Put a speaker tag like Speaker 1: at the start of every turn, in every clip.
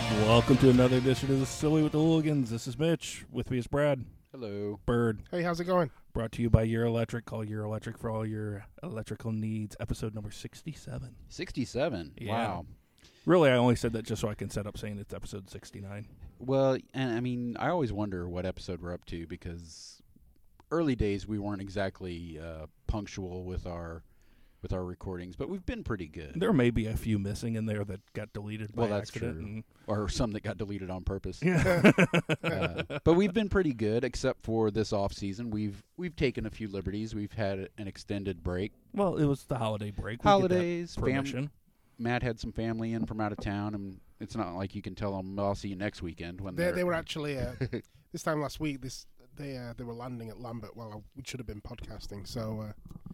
Speaker 1: Welcome to another edition of the Silly with the Hooligans. This is Mitch. With me is Brad.
Speaker 2: Hello.
Speaker 1: Bird.
Speaker 3: Hey, how's it going?
Speaker 1: Brought to you by Your Electric. Call Your Electric for all your electrical needs. Episode number 67.
Speaker 2: 67.
Speaker 1: Yeah.
Speaker 2: Wow.
Speaker 1: Really, I only said that just so I can set up saying it's episode 69.
Speaker 2: Well, and I mean, I always wonder what episode we're up to because early days we weren't exactly punctual with our recordings, but we've been pretty good.
Speaker 1: There may be a few missing in there that got deleted by
Speaker 2: that's
Speaker 1: accident.
Speaker 2: true. Or some that got deleted on purpose.
Speaker 1: Yeah.
Speaker 2: But we've been pretty good, except for this off season. We've taken a few liberties. We've had an extended break.
Speaker 1: Well, it was the holiday break.
Speaker 2: Holidays,
Speaker 1: permission.
Speaker 2: Matt had some family in from out of town, and it's not like you can tell them, "I'll see you next weekend." When
Speaker 3: They were actually this time last week. They were landing at Lambert. Well, we should have been podcasting, so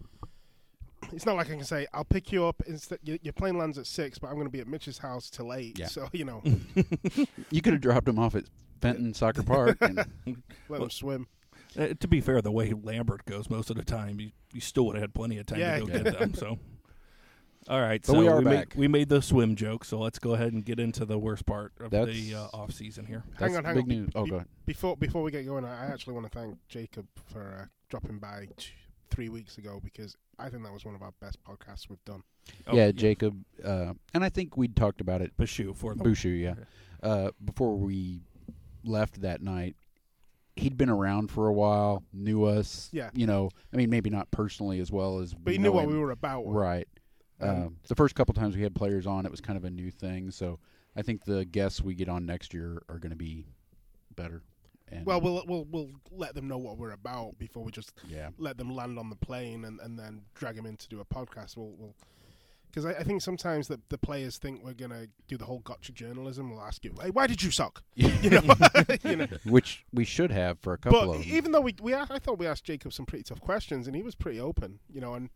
Speaker 3: it's not like I can say I'll pick you up. Instead, your plane lands at 6, but I'm going to be at Mitch's house till 8.
Speaker 2: Yeah.
Speaker 3: So you
Speaker 2: could have dropped him off at Fenton Soccer Park. And
Speaker 3: let them swim.
Speaker 1: To be fair, the way Lambert goes most of the time, you still would have had plenty of time to go get them. So, all right.
Speaker 2: But
Speaker 1: so
Speaker 2: we are back.
Speaker 1: We made the swim joke, so let's go ahead and get into the worst part of
Speaker 2: That's-
Speaker 1: the off season here.
Speaker 3: Hang on.
Speaker 2: Big news. Oh, go ahead.
Speaker 3: Before we get going, I actually want to thank Jacob for dropping by 3 weeks ago because I think that was one of our best podcasts we've done.
Speaker 2: Yeah, Jacob, and I think we'd talked about it. Bushu, yeah. Before we left that night, he'd been around for a while, knew us.
Speaker 3: Yeah.
Speaker 2: You know, I mean, maybe not personally as well as.
Speaker 3: But he knew what we were about.
Speaker 2: Right. The first couple times we had players on, it was kind of a new thing. So I think the guests we get on next year are going to be better. And
Speaker 3: Well, we'll let them know what we're about before we just
Speaker 2: yeah.
Speaker 3: let them land on the plane and then drag them in to do a podcast. We'll because I think sometimes the players think we're gonna do the whole gotcha journalism. We'll ask you, hey, why did you suck? You know,
Speaker 2: Which we should have for a couple
Speaker 3: but
Speaker 2: of them.
Speaker 3: even though I thought we asked Jacob some pretty tough questions, and he was pretty open. And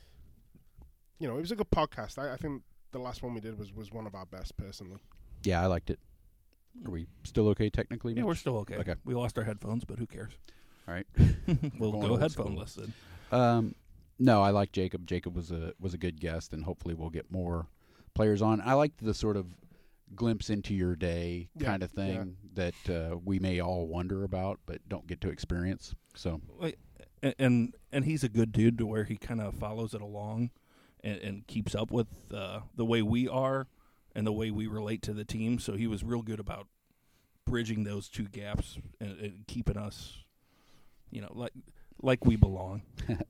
Speaker 3: it was a good podcast. I think the last one we did was one of our best personally.
Speaker 2: Yeah, I liked it. Are we still okay technically?
Speaker 1: Yeah,
Speaker 2: Mitch?
Speaker 1: we're still okay.
Speaker 2: Okay.
Speaker 1: We lost our headphones, but who cares?
Speaker 2: All right.
Speaker 1: We'll
Speaker 2: Going
Speaker 1: go
Speaker 2: old
Speaker 1: headphoneless
Speaker 2: school.
Speaker 1: then.
Speaker 2: No, I like Jacob. Jacob was a good guest, and hopefully we'll get more players on. I liked the sort of glimpse into your day kind of thing that we may all wonder about, but don't get to experience. So,
Speaker 1: And he's a good dude to where he kind of follows it along and keeps up with the way we are and the way we relate to the team. So he was real good about bridging those two gaps and keeping us, like we belong.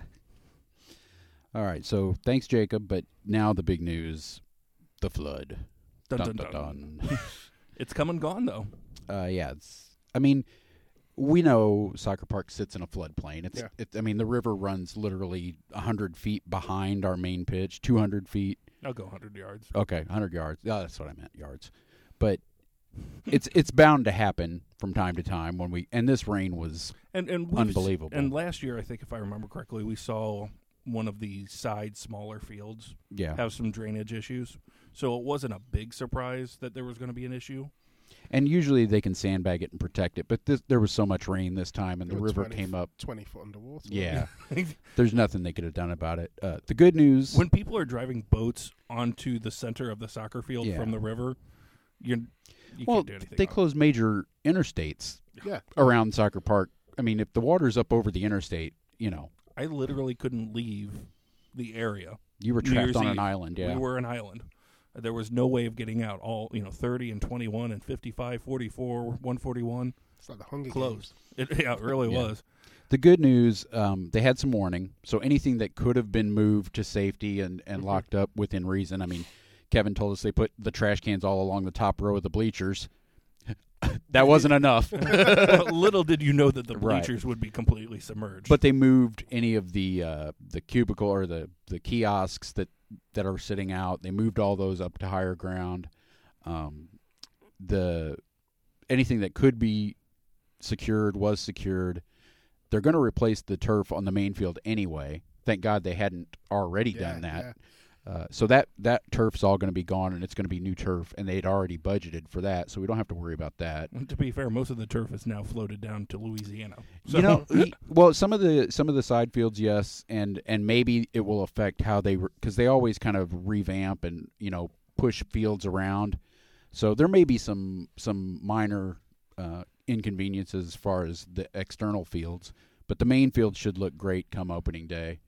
Speaker 2: all right. So thanks, Jacob. But now the big news: the flood.
Speaker 1: Dun,
Speaker 2: Dun,
Speaker 1: dun,
Speaker 2: dun,
Speaker 1: dun.
Speaker 2: dun.
Speaker 1: It's come and gone, though.
Speaker 2: Yeah. I mean, we know Soccer Park sits in a floodplain. The river runs literally 100 feet behind our main pitch, 200 feet.
Speaker 1: I'll go 100 yards.
Speaker 2: Okay, 100 yards. Yeah, that's what I meant, yards. But it's bound to happen from time to time and this rain was
Speaker 1: And
Speaker 2: unbelievable.
Speaker 1: And last year, I think if I remember correctly, we saw one of the side smaller fields have some drainage issues. So it wasn't a big surprise that there was going to be an issue.
Speaker 2: And usually they can sandbag it and protect it, but there was so much rain this time, and the river came up
Speaker 3: 20 foot underwater.
Speaker 2: Yeah, there's nothing they could have done about it. The good news:
Speaker 1: when people are driving boats onto the center of the soccer field from the river, you can't do anything.
Speaker 2: They closed major interstates around Soccer Park. I mean, if the water's up over the interstate,
Speaker 1: I literally couldn't leave the area.
Speaker 2: You were trapped on an island. Yeah,
Speaker 1: we were an island. There was no way of getting out. All 30 and 21 and 55, 44, 141.
Speaker 3: It's like the Hunger
Speaker 1: closed. It really was.
Speaker 2: The good news, they had some warning, so anything that could have been moved to safety and locked up within reason. I mean, Kevin told us they put the trash cans all along the top row of the bleachers. That wasn't enough.
Speaker 1: Well, little did you know that the bleachers would be completely submerged.
Speaker 2: But they moved any of the cubicle or the kiosks that are sitting out. They moved all those up to higher ground. Anything that could be secured was secured. They're going to replace the turf on the main field anyway. Thank God they hadn't already done that.
Speaker 3: Yeah.
Speaker 2: So that turf's all going to be gone, and it's going to be new turf, and they'd already budgeted for that, so we don't have to worry about that.
Speaker 1: And to be fair, most of the turf is now floated down to Louisiana. So.
Speaker 2: Well, some of the side fields, yes, and maybe it will affect how because they always kind of revamp and push fields around. So there may be some minor inconveniences as far as the external fields, but the main field should look great come opening day.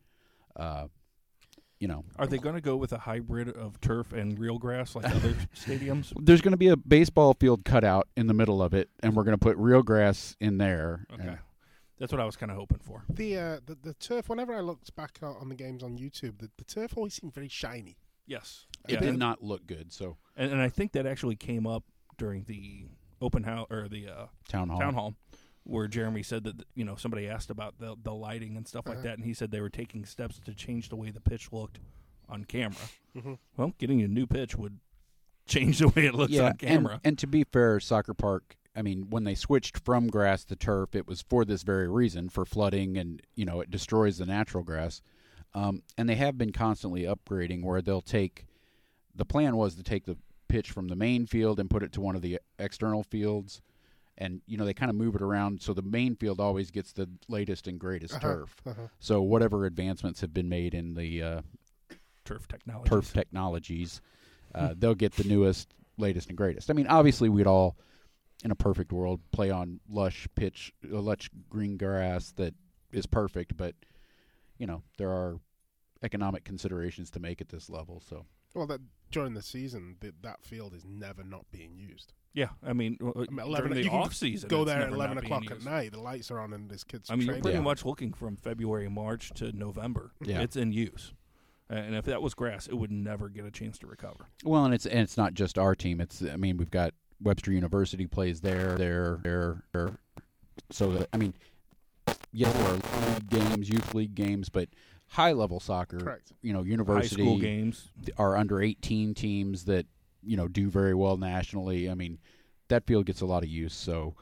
Speaker 1: Are they going to go with a hybrid of turf and real grass like other stadiums?
Speaker 2: There's going to be a baseball field cut out in the middle of it, and we're going to put real grass in there.
Speaker 1: Okay. That's what I was kind of hoping for.
Speaker 3: The turf, whenever I looked back on the games on YouTube, the turf always seemed very shiny.
Speaker 1: Yes.
Speaker 2: It did not look good. So,
Speaker 1: and I think that actually came up during the open house or the
Speaker 2: town hall,
Speaker 1: where Jeremy said that somebody asked about the lighting and stuff like that, and he said they were taking steps to change the way the pitch looked on camera.
Speaker 3: Mm-hmm.
Speaker 1: Well, getting a new pitch would change the way it looks on camera.
Speaker 2: And to be fair, Soccer Park, I mean, when they switched from grass to turf, it was for this very reason, for flooding, and it destroys the natural grass. And they have been constantly upgrading, where they'll take. The plan was to take the pitch from the main field and put it to one of the external fields, and they kind of move it around, so the main field always gets the latest and greatest turf. So whatever advancements have been made in the
Speaker 1: turf technologies,
Speaker 2: they'll get the newest, latest, and greatest. I mean, obviously, we'd all, in a perfect world, play on lush green grass that is perfect, but there are economic considerations to make at this level. So,
Speaker 3: well, during the season, that field is never not being used.
Speaker 1: Yeah, I mean, during the off season,
Speaker 3: go there at 11 o'clock at night. The lights are on, and this kid's.
Speaker 1: I mean, you're pretty much looking from February, March to November.
Speaker 2: Yeah.
Speaker 1: It's in use. And if that was grass, it would never get a chance to recover.
Speaker 2: Well, and it's not just our team. We've got Webster University plays there. So there are league games, youth league games, but high level soccer.
Speaker 3: Correct.
Speaker 2: University
Speaker 1: high school games
Speaker 2: are under 18 teams that do very well nationally. I mean, that field gets a lot of use, so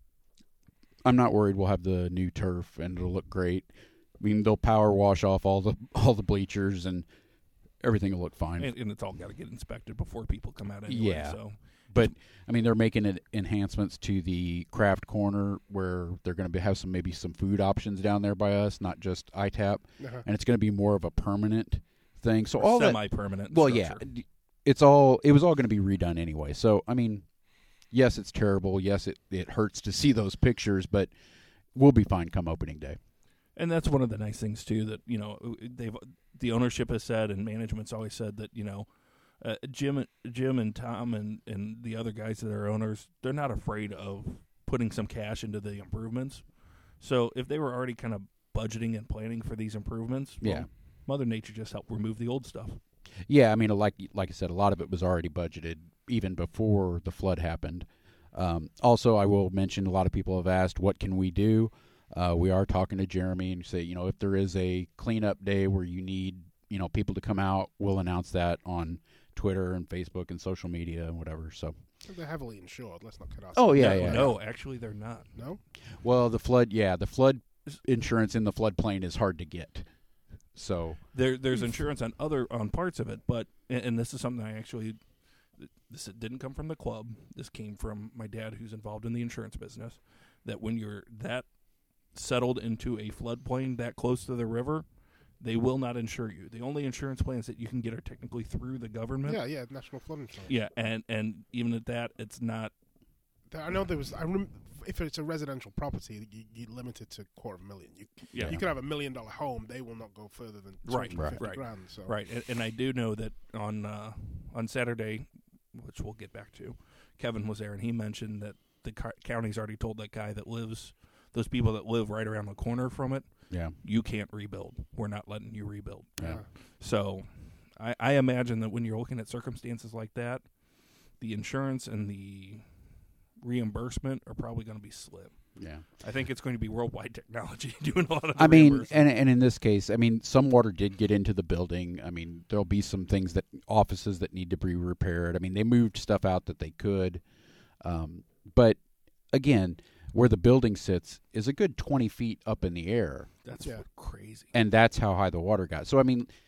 Speaker 2: I'm not worried. We'll have the new turf and it'll look great. I mean, they'll power wash off all the bleachers and everything will look fine.
Speaker 1: And it's all got to get inspected before people come out anyway.
Speaker 2: Yeah.
Speaker 1: So.
Speaker 2: But, I mean, they're making enhancements to the craft corner where they're going to have maybe some food options down there by us, not just ITAP. And it's going to be more of a permanent thing. So all
Speaker 1: semi-permanent.
Speaker 2: Well,
Speaker 1: structure.
Speaker 2: yeah. It was all going to be redone anyway. So, I mean, yes, it's terrible. Yes, it hurts to see those pictures, but we'll be fine come opening day.
Speaker 1: And that's one of the nice things too that the ownership has said, and management's always said that Jim and Tom and the other guys that are owners, they're not afraid of putting some cash into the improvements. So if they were already kind of budgeting and planning for these improvements, Mother Nature just helped remove the old stuff.
Speaker 2: Yeah, I mean, like I said, a lot of it was already budgeted even before the flood happened. Also, I will mention, a lot of people have asked, what can we do? We are talking to Jeremy and say, if there is a cleanup day where you need, people to come out, we'll announce that on Twitter and Facebook and social media and whatever. So
Speaker 3: they're heavily insured. Let's not cut off.
Speaker 2: Oh yeah.
Speaker 1: No, actually, they're not.
Speaker 3: No.
Speaker 2: Well, the flood insurance in the floodplain is hard to get. So
Speaker 1: there's insurance on parts of it, but and this is something this didn't come from the club. This came from my dad, who's involved in the insurance business. That when you're that settled into a floodplain that close to the river, they will not insure you. The only insurance plans that you can get are technically through the government.
Speaker 3: Yeah, National Flood Insurance.
Speaker 1: Yeah, and even at that, it's not.
Speaker 3: I know there was. If it's a residential property, you're limited to $250,000. You can have $1 million home; they will not go further than $250,000. So.
Speaker 1: Right, and I do know that on Saturday, which we'll get back to, Kevin was there, and he mentioned that the county's already told that guy that lives, those people that live right around the corner from it, you can't rebuild. We're not letting you rebuild.
Speaker 2: Yeah.
Speaker 1: So I imagine that when you're looking at circumstances like that, the insurance and the reimbursement are probably going to be slim.
Speaker 2: Yeah.
Speaker 1: I think it's going to be Worldwide Technology doing a lot of the
Speaker 2: reimbursement. And in this case, some water did get into the building. There'll be some things offices that need to be repaired. They moved stuff out that they could. But again, where the building sits is a good 20 feet up in the air.
Speaker 1: That's crazy.
Speaker 2: And that's how high the water got. So,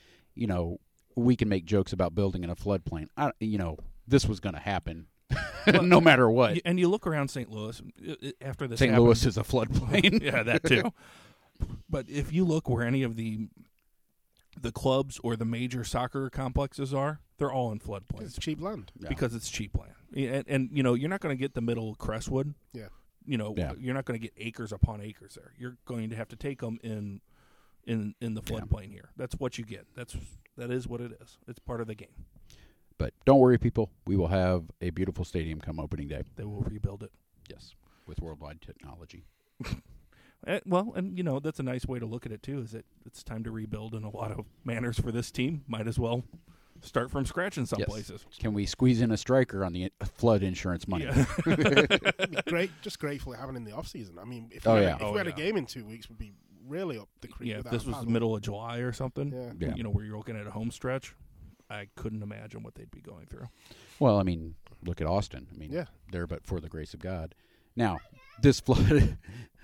Speaker 2: we can make jokes about building in a floodplain. This was going to happen no matter what.
Speaker 1: And you look around St. Louis after this
Speaker 2: St.
Speaker 1: happened,
Speaker 2: Louis is a floodplain.
Speaker 1: Yeah, that too. But if you look where any of the clubs or the major soccer complexes are, They're all in
Speaker 3: It's
Speaker 1: floodplains
Speaker 3: cheap land.
Speaker 2: Yeah.
Speaker 1: because it's cheap land. And you're not going to get the middle of Crestwood.
Speaker 3: Yeah.
Speaker 2: Yeah.
Speaker 1: You're not going to get acres upon acres there. You're going to have to take them in the floodplain here. That's what you get. That is what it is. It's part of the game.
Speaker 2: But don't worry, people. We will have a beautiful stadium come opening day.
Speaker 1: They will rebuild it.
Speaker 2: Yes, with worldwide technology.
Speaker 1: Well, and that's a nice way to look at it too. Is that it's time to rebuild in a lot of manners for this team. Might as well start from scratch in some
Speaker 2: Yes.
Speaker 1: places.
Speaker 2: Can we squeeze in a striker on the flood insurance money?
Speaker 1: Yeah.
Speaker 3: Just grateful to have it in the off season. I mean, if
Speaker 2: Oh,
Speaker 3: we,
Speaker 2: yeah.
Speaker 3: had, if we had a game in 2 weeks, we'd be really up the creek.
Speaker 1: Yeah, if
Speaker 3: without
Speaker 1: this
Speaker 3: a
Speaker 1: was the
Speaker 3: paddle.
Speaker 1: middle of July or something,
Speaker 3: Yeah.
Speaker 2: Yeah.
Speaker 1: where you're looking at a home stretch, I couldn't imagine what they'd be going through.
Speaker 2: Well, I mean, look at Austin. I mean,
Speaker 3: Yeah.
Speaker 2: they're but for the grace of God. Now, this flood.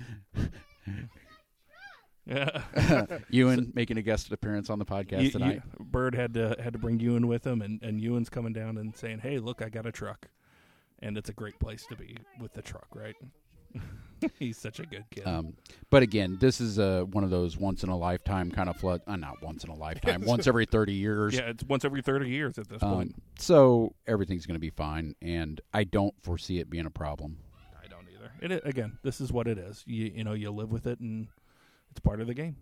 Speaker 1: Yeah.
Speaker 2: Ewan making a guest appearance on the podcast tonight.
Speaker 1: Bird had to bring Ewan with him, and Ewan's coming down and saying, "Hey, look, I got a truck," and it's a great place to be with the truck, right? He's such a good kid.
Speaker 2: But again, this is one of those once in a lifetime kind of flood. Not once in a lifetime, once every 30 years.
Speaker 1: Yeah, it's once every 30 years at this point.
Speaker 2: So everything's going to be fine, and I don't foresee it being a problem.
Speaker 1: I don't either. Again, this is what it is. You live with it, and it's part of the game.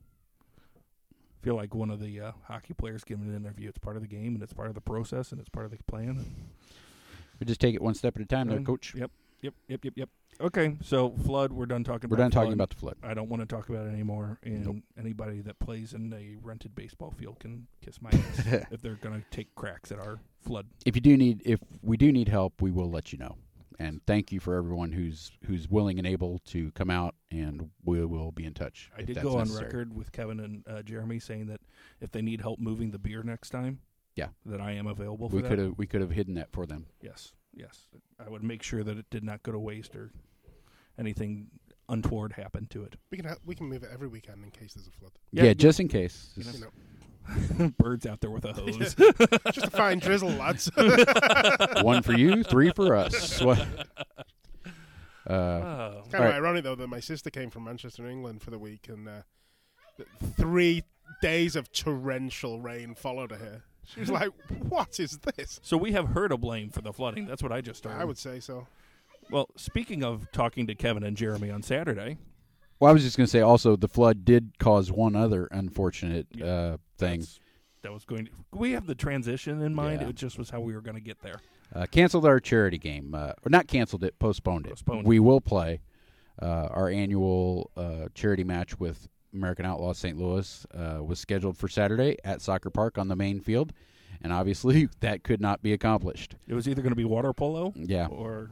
Speaker 1: I feel like one of the hockey players giving an interview. It's part of the game, and it's part of the process, and it's part of the plan.
Speaker 2: We just take it one step at a time, there, Coach.
Speaker 1: Yep. Okay, so flood. We're done talking.
Speaker 2: We're
Speaker 1: about
Speaker 2: done talking
Speaker 1: flood.
Speaker 2: about the flood.
Speaker 1: I don't want to talk about it anymore. And
Speaker 2: Nope.
Speaker 1: anybody that plays in a rented baseball field can kiss my ass if they're going to take cracks at our flood.
Speaker 2: If we do need help, we will let you know. And thank you for everyone who's willing and able to come out, and we will be in touch.
Speaker 1: I
Speaker 2: if
Speaker 1: did
Speaker 2: that's
Speaker 1: go on
Speaker 2: necessary.
Speaker 1: record with Kevin and Jeremy saying that if they need help moving the beer next time,
Speaker 2: Yeah.
Speaker 1: that I am available for
Speaker 2: We
Speaker 1: that.
Speaker 2: could have hidden that for them.
Speaker 1: Yes. I would make sure that it did not go to waste or anything untoward happened to it.
Speaker 3: We can move it every weekend in case there's a flood.
Speaker 2: Yeah, just in case.
Speaker 3: You know,
Speaker 1: Birds out there with a hose.
Speaker 3: just a fine drizzle, lads.
Speaker 2: 1 for you, 3 for us.
Speaker 1: Oh.
Speaker 3: It's kind of
Speaker 2: Alright.
Speaker 3: ironic, though, that my sister came from Manchester, England for the week, and 3 days of torrential rain followed her here. She was like, what is this?
Speaker 1: So we have her to blame for the flooding. That's what I just heard.
Speaker 3: I would say so.
Speaker 1: Well, speaking of talking to Kevin and Jeremy on Saturday,
Speaker 2: Well, I was just going to say also the flood did cause one other unfortunate thing.
Speaker 1: that was going to. We have the transition in mind.
Speaker 2: Yeah.
Speaker 1: It just was how we were going to get there.
Speaker 2: Canceled our charity game. Or not canceled it, postponed it.
Speaker 1: Postponed
Speaker 2: We
Speaker 1: it.
Speaker 2: will play our annual charity match with American Outlaws St. Louis. Was scheduled for Saturday at Soccer Park on the main field. And obviously that could not be accomplished.
Speaker 1: It was either going to be water polo
Speaker 2: Yeah,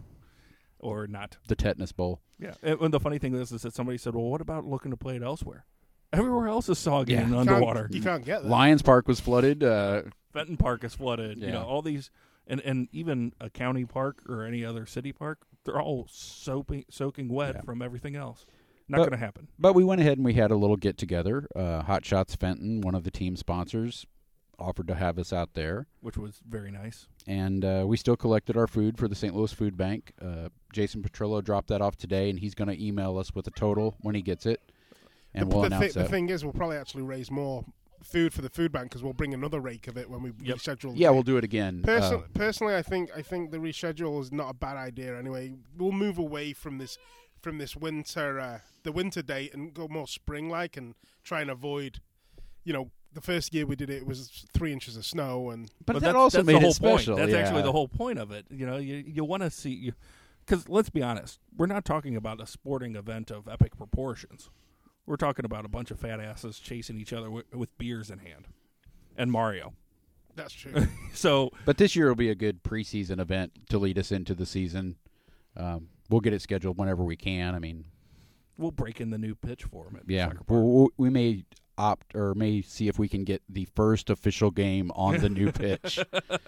Speaker 1: or not.
Speaker 2: the Tetanus Bowl.
Speaker 1: Yeah. And the funny thing is that somebody said, well, what about looking to play it elsewhere? Everywhere else is soggy
Speaker 2: Yeah.
Speaker 1: and
Speaker 2: You
Speaker 1: underwater.
Speaker 3: You can't get there.
Speaker 2: Lions Park was flooded.
Speaker 1: Fenton Park is flooded.
Speaker 2: Yeah.
Speaker 1: All these, and even a county park or any other city park, they're all soaking wet
Speaker 2: Yeah.
Speaker 1: from everything else. Not
Speaker 2: But-
Speaker 1: going to happen.
Speaker 2: But we went ahead and we had a little get-together. Hot Shots Fenton, one of the team sponsors, offered to have us out there.
Speaker 1: Which was very nice.
Speaker 2: And we still collected our food for the St. Louis Food Bank. Jason Petrillo dropped that off today, and he's going to email us with a total when he gets it. And we'll announce
Speaker 3: the
Speaker 2: that.
Speaker 3: thing is, we'll probably actually raise more food for the food bank because we'll bring another rake of it when we
Speaker 1: Yep.
Speaker 3: reschedule.
Speaker 2: Yeah, we'll do it again.
Speaker 3: Personally, I think the reschedule is not a bad idea. Anyway, we'll move away from this winter the winter date and go more spring-like and try and avoid. The first year we did it was 3 inches of snow, and
Speaker 2: but that
Speaker 1: that's
Speaker 2: also
Speaker 1: the
Speaker 2: made
Speaker 1: whole
Speaker 2: it special.
Speaker 1: point. That's
Speaker 2: yeah.
Speaker 1: actually the whole point of it. You want to see, because let's be honest, we're not talking about a sporting event of epic proportions. We're talking about a bunch of fat asses chasing each other with beers in hand, and Mario.
Speaker 3: that's true.
Speaker 1: So
Speaker 2: But this year will be a good preseason event to lead us into the season. We'll get it scheduled whenever we can. I mean,
Speaker 1: we'll break in the new pitch for him. At
Speaker 2: yeah,
Speaker 1: Soccer Park.
Speaker 2: we may opt or may see if we can get the first official game on the new pitch.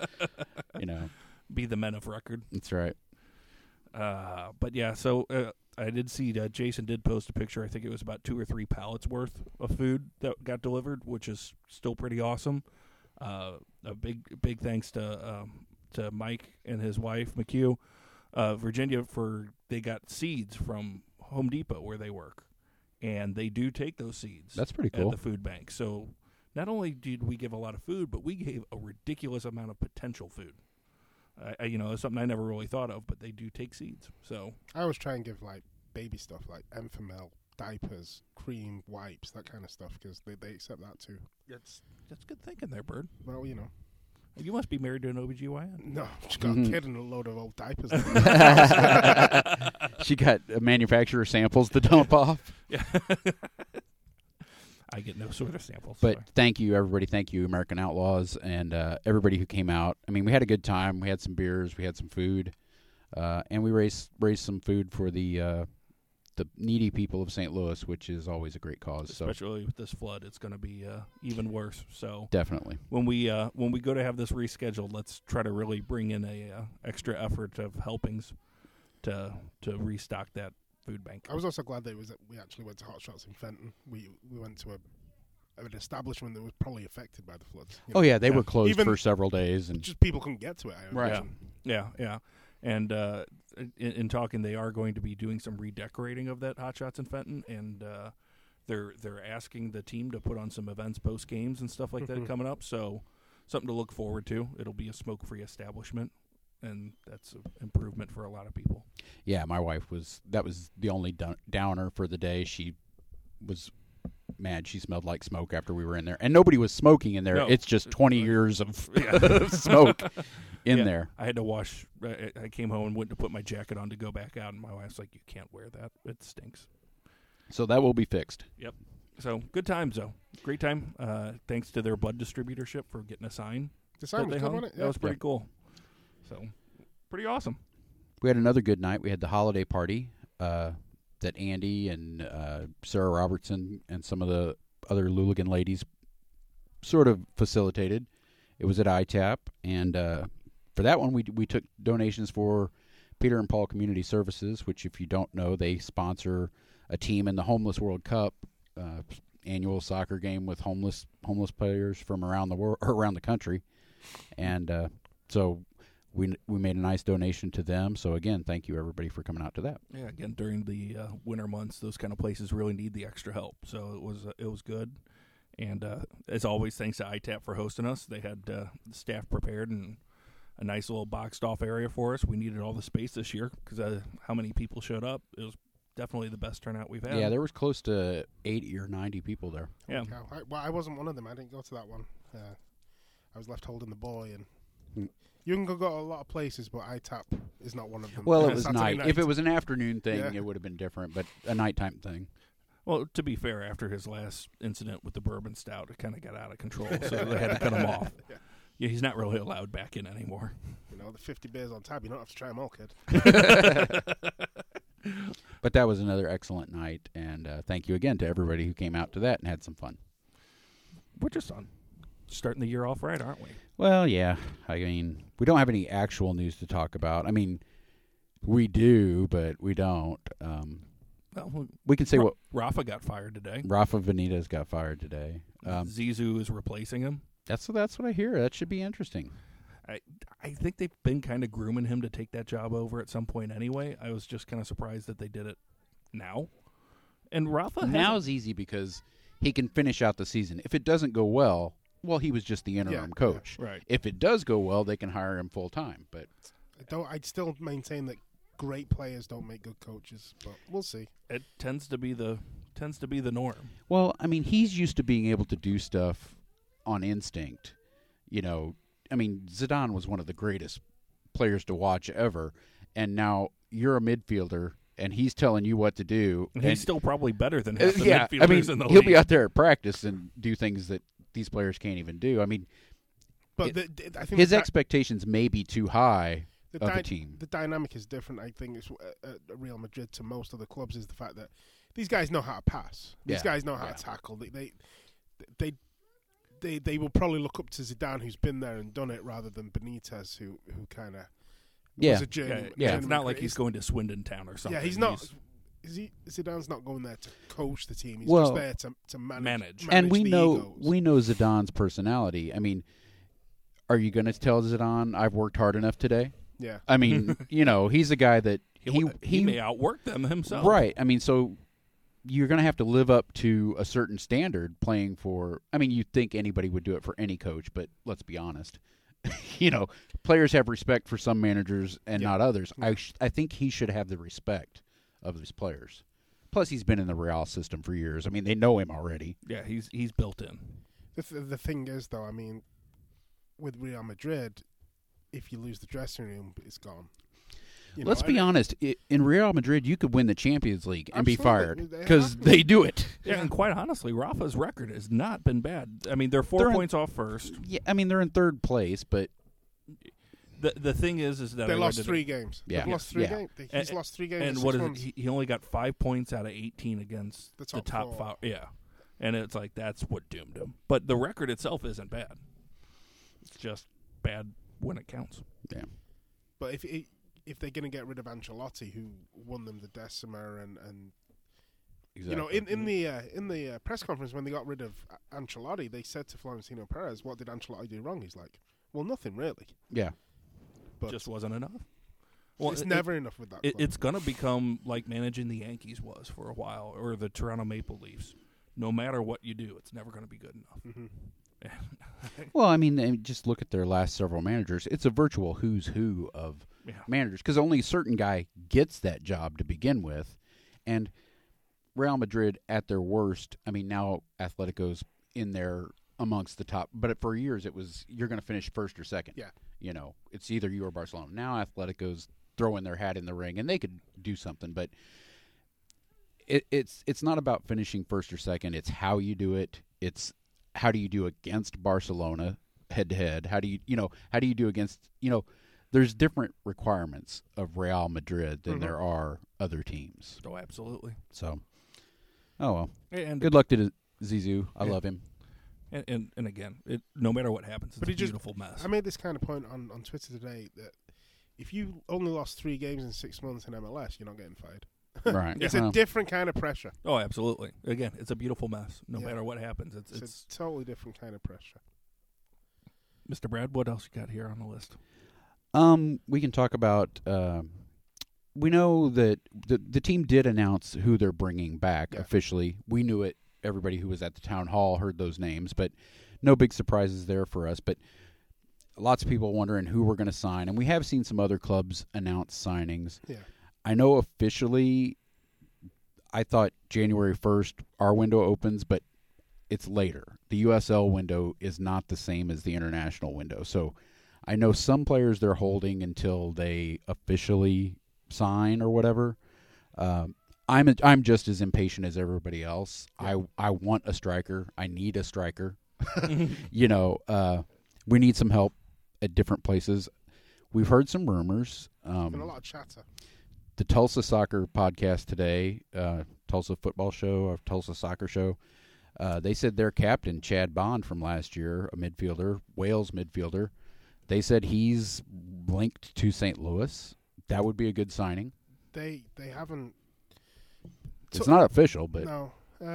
Speaker 1: Be the men of record.
Speaker 2: That's right.
Speaker 1: But yeah, so I did see Jason did post a picture. I think it was about 2 or 3 pallets worth of food that got delivered, which is still pretty awesome. A big thanks to Mike and his wife McHugh, Virginia, they got seeds from Home Depot where they work, and they do take those seeds.
Speaker 2: That's pretty
Speaker 1: at
Speaker 2: cool.
Speaker 1: the food bank. So not only did we give a lot of food, but we gave a ridiculous amount of potential food. It's something I never really thought of, but they do take seeds. So
Speaker 3: I always try and give like baby stuff, like Enfamil, diapers, cream, wipes, that kind of stuff, because they accept that too.
Speaker 1: that's good thinking there, Bird.
Speaker 3: Well,
Speaker 1: You must be married to an OBGYN.
Speaker 3: No, she got a kid and a load of old diapers.
Speaker 2: She got manufacturer samples to dump off.
Speaker 1: Yeah. I get no sort of samples.
Speaker 2: But
Speaker 1: sorry.
Speaker 2: thank you, everybody. Thank you, American Outlaws, and everybody who came out. I mean, we had a good time. We had some beers. We had some food. And we raised some food for the needy people of St. Louis, which is always a great cause.
Speaker 1: Especially with this flood, it's going to be even worse. So
Speaker 2: Definitely.
Speaker 1: when we go to have this rescheduled, let's try to really bring in a extra effort of helpings to restock that food bank.
Speaker 3: I was also glad that we actually went to Hot Shots in Fenton. We went to an establishment that was probably affected by the floods.
Speaker 2: Oh, yeah, they were closed
Speaker 3: Even
Speaker 2: for several days. And
Speaker 3: just people couldn't get to it. I
Speaker 2: Right.
Speaker 3: imagine.
Speaker 1: Yeah. And in talking, they are going to be doing some redecorating of that Hot Shots in Fenton, and they're asking the team to put on some events post games and stuff like that coming up. So something to look forward to. It'll be a smoke-free establishment, and that's an improvement for a lot of people.
Speaker 2: Yeah, my wife that was the only downer for the day. She was mad. She smelled like smoke after we were in there. And nobody was smoking in there.
Speaker 1: No.
Speaker 2: It's just 20 years of smoke in there.
Speaker 1: I had to wash. I came home and went to put my jacket on to go back out, and my wife's like, "You can't wear that. It stinks."
Speaker 2: So that will be fixed.
Speaker 1: Yep. So good times, though. Great time. Thanks to their bud distributorship for getting a sign.
Speaker 3: The sign was
Speaker 1: they
Speaker 3: good,
Speaker 1: hung.
Speaker 3: wasn't it?
Speaker 1: That was pretty cool. So pretty awesome.
Speaker 2: We had another good night. We had the holiday party that Andy and Sarah Robertson and some of the other Luligan ladies sort of facilitated. It was at ITAP, and for that one, we took donations for Peter and Paul Community Services, which, if you don't know, they sponsor a team in the Homeless World Cup annual soccer game with homeless players from around the country, and so we made a nice donation to them. So again, thank you everybody for coming out to that.
Speaker 1: Yeah, again, during the winter months, those kind of places really need the extra help. So it was good. And as always, thanks to ITAP for hosting us. They had staff prepared and a nice little boxed off area for us. We needed all the space this year because how many people showed up. It was definitely the best turnout we've had.
Speaker 2: Yeah, there was close to 80 or 90 people there.
Speaker 1: Yeah.
Speaker 3: I wasn't one of them. I didn't go to that one. I was left holding the boy, and you can go to a lot of places, but ITAP is not one of them.
Speaker 2: Well, it was
Speaker 3: Saturday
Speaker 2: night. If it was an afternoon thing,
Speaker 3: Yeah.
Speaker 2: it would have been different, but a nighttime thing.
Speaker 1: Well, to be fair, after his last incident with the bourbon stout, it kind of got out of control, so they had to cut him off. Yeah, he's not really allowed back in anymore.
Speaker 3: The 50 beers on tab, you don't have to try them all, kid.
Speaker 2: But that was another excellent night, and thank you again to everybody who came out to that and had some fun.
Speaker 1: We're just starting the year off right, aren't we?
Speaker 2: Well, yeah. I mean, we don't have any actual news to talk about. I mean, we do, but we don't.
Speaker 1: Well,
Speaker 2: We can say what
Speaker 1: Rafa got fired today.
Speaker 2: Rafa Benitez got fired today.
Speaker 1: Zizou is replacing him.
Speaker 2: That's what I hear. That should be interesting.
Speaker 1: I think they've been kind of grooming him to take that job over at some point anyway. I was just kind of surprised that they did it now. And Rafa
Speaker 2: Now's easy because he can finish out the season. If it doesn't go well, he was just the interim coach.
Speaker 1: Yeah, right.
Speaker 2: If it does go well, they can hire him full time. But
Speaker 3: I'd still maintain that great players don't make good coaches, but we'll see.
Speaker 1: It tends to be the norm.
Speaker 2: well, I mean, he's used to being able to do stuff on instinct. I mean, Zidane was one of the greatest players to watch ever, and now you're a midfielder, and he's telling you what to do.
Speaker 1: And he's still probably better than half the
Speaker 2: yeah,
Speaker 1: midfielders
Speaker 2: I mean,
Speaker 1: in the
Speaker 2: he'll
Speaker 1: league.
Speaker 2: be out there at practice and do things that these players can't even do. I mean,
Speaker 3: But I think
Speaker 2: his expectations may be too high of a team.
Speaker 3: The dynamic is different. I think it's at Real Madrid to most other clubs is the fact that these guys know how to pass. These guys know how to tackle. They will probably look up to Zidane, who's been there and done it, rather than Benitez, who kind of was a journeyman.
Speaker 1: It's not like he's going to Swindon Town or something.
Speaker 3: Yeah, he's not. Zidane's not going there to coach the team. He's
Speaker 2: Well,
Speaker 3: just there to manage.
Speaker 2: And we
Speaker 3: the
Speaker 2: know
Speaker 3: egos.
Speaker 2: Zidane's personality. I mean, are you going to tell Zidane I've worked hard enough today?
Speaker 3: Yeah.
Speaker 2: I mean, he's a guy that
Speaker 1: he may outwork them himself.
Speaker 2: Right. I mean, so you're going to have to live up to a certain standard playing for. I mean, you'd think anybody would do it for any coach, but let's be honest. Players have respect for some managers and not others. I think he should have the respect of his players. Plus, he's been in the Real system for years. I mean, they know him already.
Speaker 1: Yeah, he's built in.
Speaker 3: The thing is, though, I mean, with Real Madrid, if you lose the dressing room, it's gone.
Speaker 2: Let's be honest. In Real Madrid, you could win the Champions League and be fired because they do it.
Speaker 1: Yeah, and quite honestly, Rafa's record has not been bad. I mean, they're 4 points off first.
Speaker 2: Yeah, I mean, they're in third place, but
Speaker 1: the thing is that
Speaker 3: they lost 3 games.
Speaker 2: Yeah.
Speaker 3: They've lost 3 games. He's lost 3 games.
Speaker 1: And what is it? He only got 5 points out of 18 against the top 5. Yeah, and it's like that's what doomed him. But the record itself isn't bad. It's just bad when it counts.
Speaker 2: Yeah.
Speaker 3: But if they're going to get rid of Ancelotti, who won them the Decima, and
Speaker 2: exactly.
Speaker 3: in the press conference when they got rid of Ancelotti, they said to Florentino Perez, "What did Ancelotti do wrong?" He's like, "Well, nothing really."
Speaker 2: Yeah,
Speaker 1: but just wasn't enough.
Speaker 3: Well, it's never enough with that.
Speaker 1: It's going to become like managing the Yankees was for a while, or the Toronto Maple Leafs. No matter what you do, it's never going to be good enough.
Speaker 3: Mm-hmm.
Speaker 2: Well, I mean, just look at their last several managers. It's a virtual who's who of managers because only a certain guy gets that job to begin with. And Real Madrid at their worst, I mean, now Atletico's in there amongst the top. But for years, it was you're going to finish first or second.
Speaker 3: Yeah.
Speaker 2: It's either you or Barcelona. Now Atletico's throwing their hat in the ring, and they could do something. But it's not about finishing first or second. It's how you do it. It's how do you do against Barcelona head-to-head? How do you do against, there's different requirements of Real Madrid than there are other teams.
Speaker 1: Oh, absolutely.
Speaker 2: So, oh, well.
Speaker 1: And
Speaker 2: good luck to Zizou. I love him.
Speaker 1: And again, no matter what happens, it's a beautiful mess.
Speaker 3: I made this kind of point on Twitter today that if you only lost 3 games in 6 months in MLS, you're not getting fired.
Speaker 2: Right.
Speaker 3: It's a different kind of pressure.
Speaker 1: Oh, absolutely. Again, it's a beautiful mess. No matter what happens, it's
Speaker 3: a totally different kind of pressure.
Speaker 1: Mr. Brad, what else you got here on the list?
Speaker 2: We can talk about. We know that the team did announce who they're bringing back officially. We knew it. Everybody who was at the town hall heard those names, but no big surprises there for us. But lots of people wondering who we're going to sign, and we have seen some other clubs announce signings.
Speaker 3: Yeah.
Speaker 2: I know officially, I thought January 1st our window opens, but it's later. The USL window is not the same as the international window. So I know some players they're holding until they officially sign or whatever. I'm just as impatient as everybody else. Yeah. I want a striker. I need a striker. We need some help at different places. We've heard some rumors.
Speaker 3: Been a lot of chatter.
Speaker 2: The Tulsa Soccer podcast today, Tulsa Football Show, or Tulsa Soccer Show, they said their captain, Chad Bond from last year, a midfielder, Wales midfielder, they said he's linked to St. Louis. That would be a good signing.
Speaker 3: They haven't...
Speaker 2: It's not official, but...
Speaker 3: No.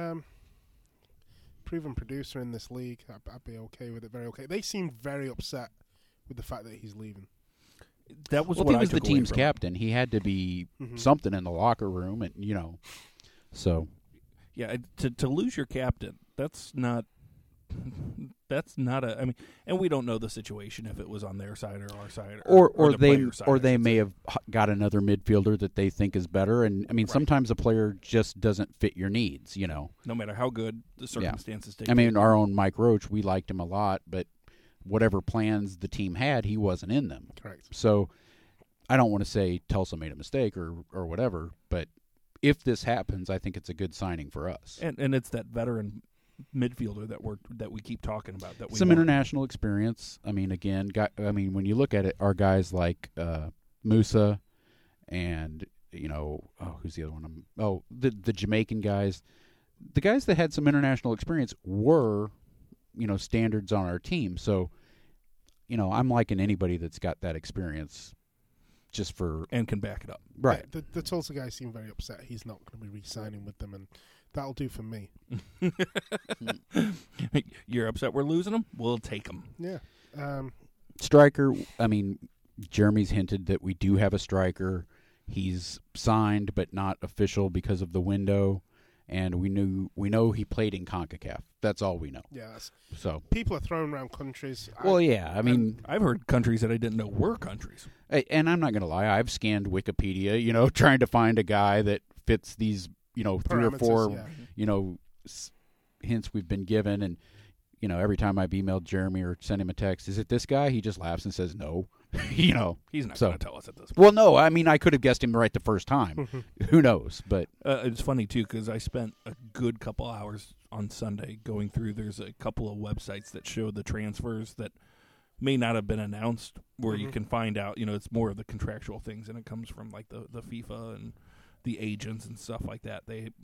Speaker 3: Proven producer in this league. I'd be okay with it, very okay. They seemed very upset with the fact that he's leaving.
Speaker 1: That was
Speaker 2: what
Speaker 1: he
Speaker 2: was
Speaker 1: the
Speaker 2: team's captain. He had to be something in the locker room, and so
Speaker 1: yeah. To lose your captain, that's not a. I mean, and we don't know the situation if it was on their side or our side, or
Speaker 2: they may have got another midfielder that they think is better. And I mean, sometimes a player just doesn't fit your needs. No
Speaker 1: matter how good the circumstances.
Speaker 2: I mean, our own Mike Roach, we liked him a lot, but whatever plans the team had, he wasn't in them.
Speaker 3: Correct.
Speaker 2: So I don't want to say Tulsa made a mistake or whatever, but if this happens, I think it's a good signing for us.
Speaker 1: And it's that veteran midfielder that we keep talking about. That we
Speaker 2: some
Speaker 1: want.
Speaker 2: International experience. I mean, again, when you look at it, our guys like Musa and who's the other one? The Jamaican guys, the guys that had some international experience were standards on our team. So, I'm liking anybody that's got that experience just for...
Speaker 1: And can back it up.
Speaker 2: Right.
Speaker 3: Yeah, the Tulsa guys seem very upset. He's not going to be re-signing with them, and that'll do for me.
Speaker 1: You're upset we're losing him? We'll take him.
Speaker 3: Yeah.
Speaker 2: Striker, I mean, Jeremy's hinted that we do have a striker. He's signed but not official because of the window. and we know he played in CONCACAF. That's all we know.
Speaker 3: Yeah.
Speaker 2: So
Speaker 3: people are throwing around countries.
Speaker 2: well, yeah. I mean,
Speaker 1: I've heard countries that I didn't know were countries.
Speaker 2: and I'm not going to lie. I've scanned Wikipedia, trying to find a guy that fits these, 3 or 4, hints we've been given. And, every time I've emailed Jeremy or sent him a text, is it this guy? He just laughs and says no.
Speaker 1: He's not going to tell us at this point.
Speaker 2: Well, no. I mean, I could have guessed him right the first time. Who knows? But
Speaker 1: it's funny, too, because I spent a good couple hours on Sunday going through. There's a couple of websites that show the transfers that may not have been announced, where you can find out, it's more of the contractual things, and it comes from, like, the FIFA and the agents and stuff like that.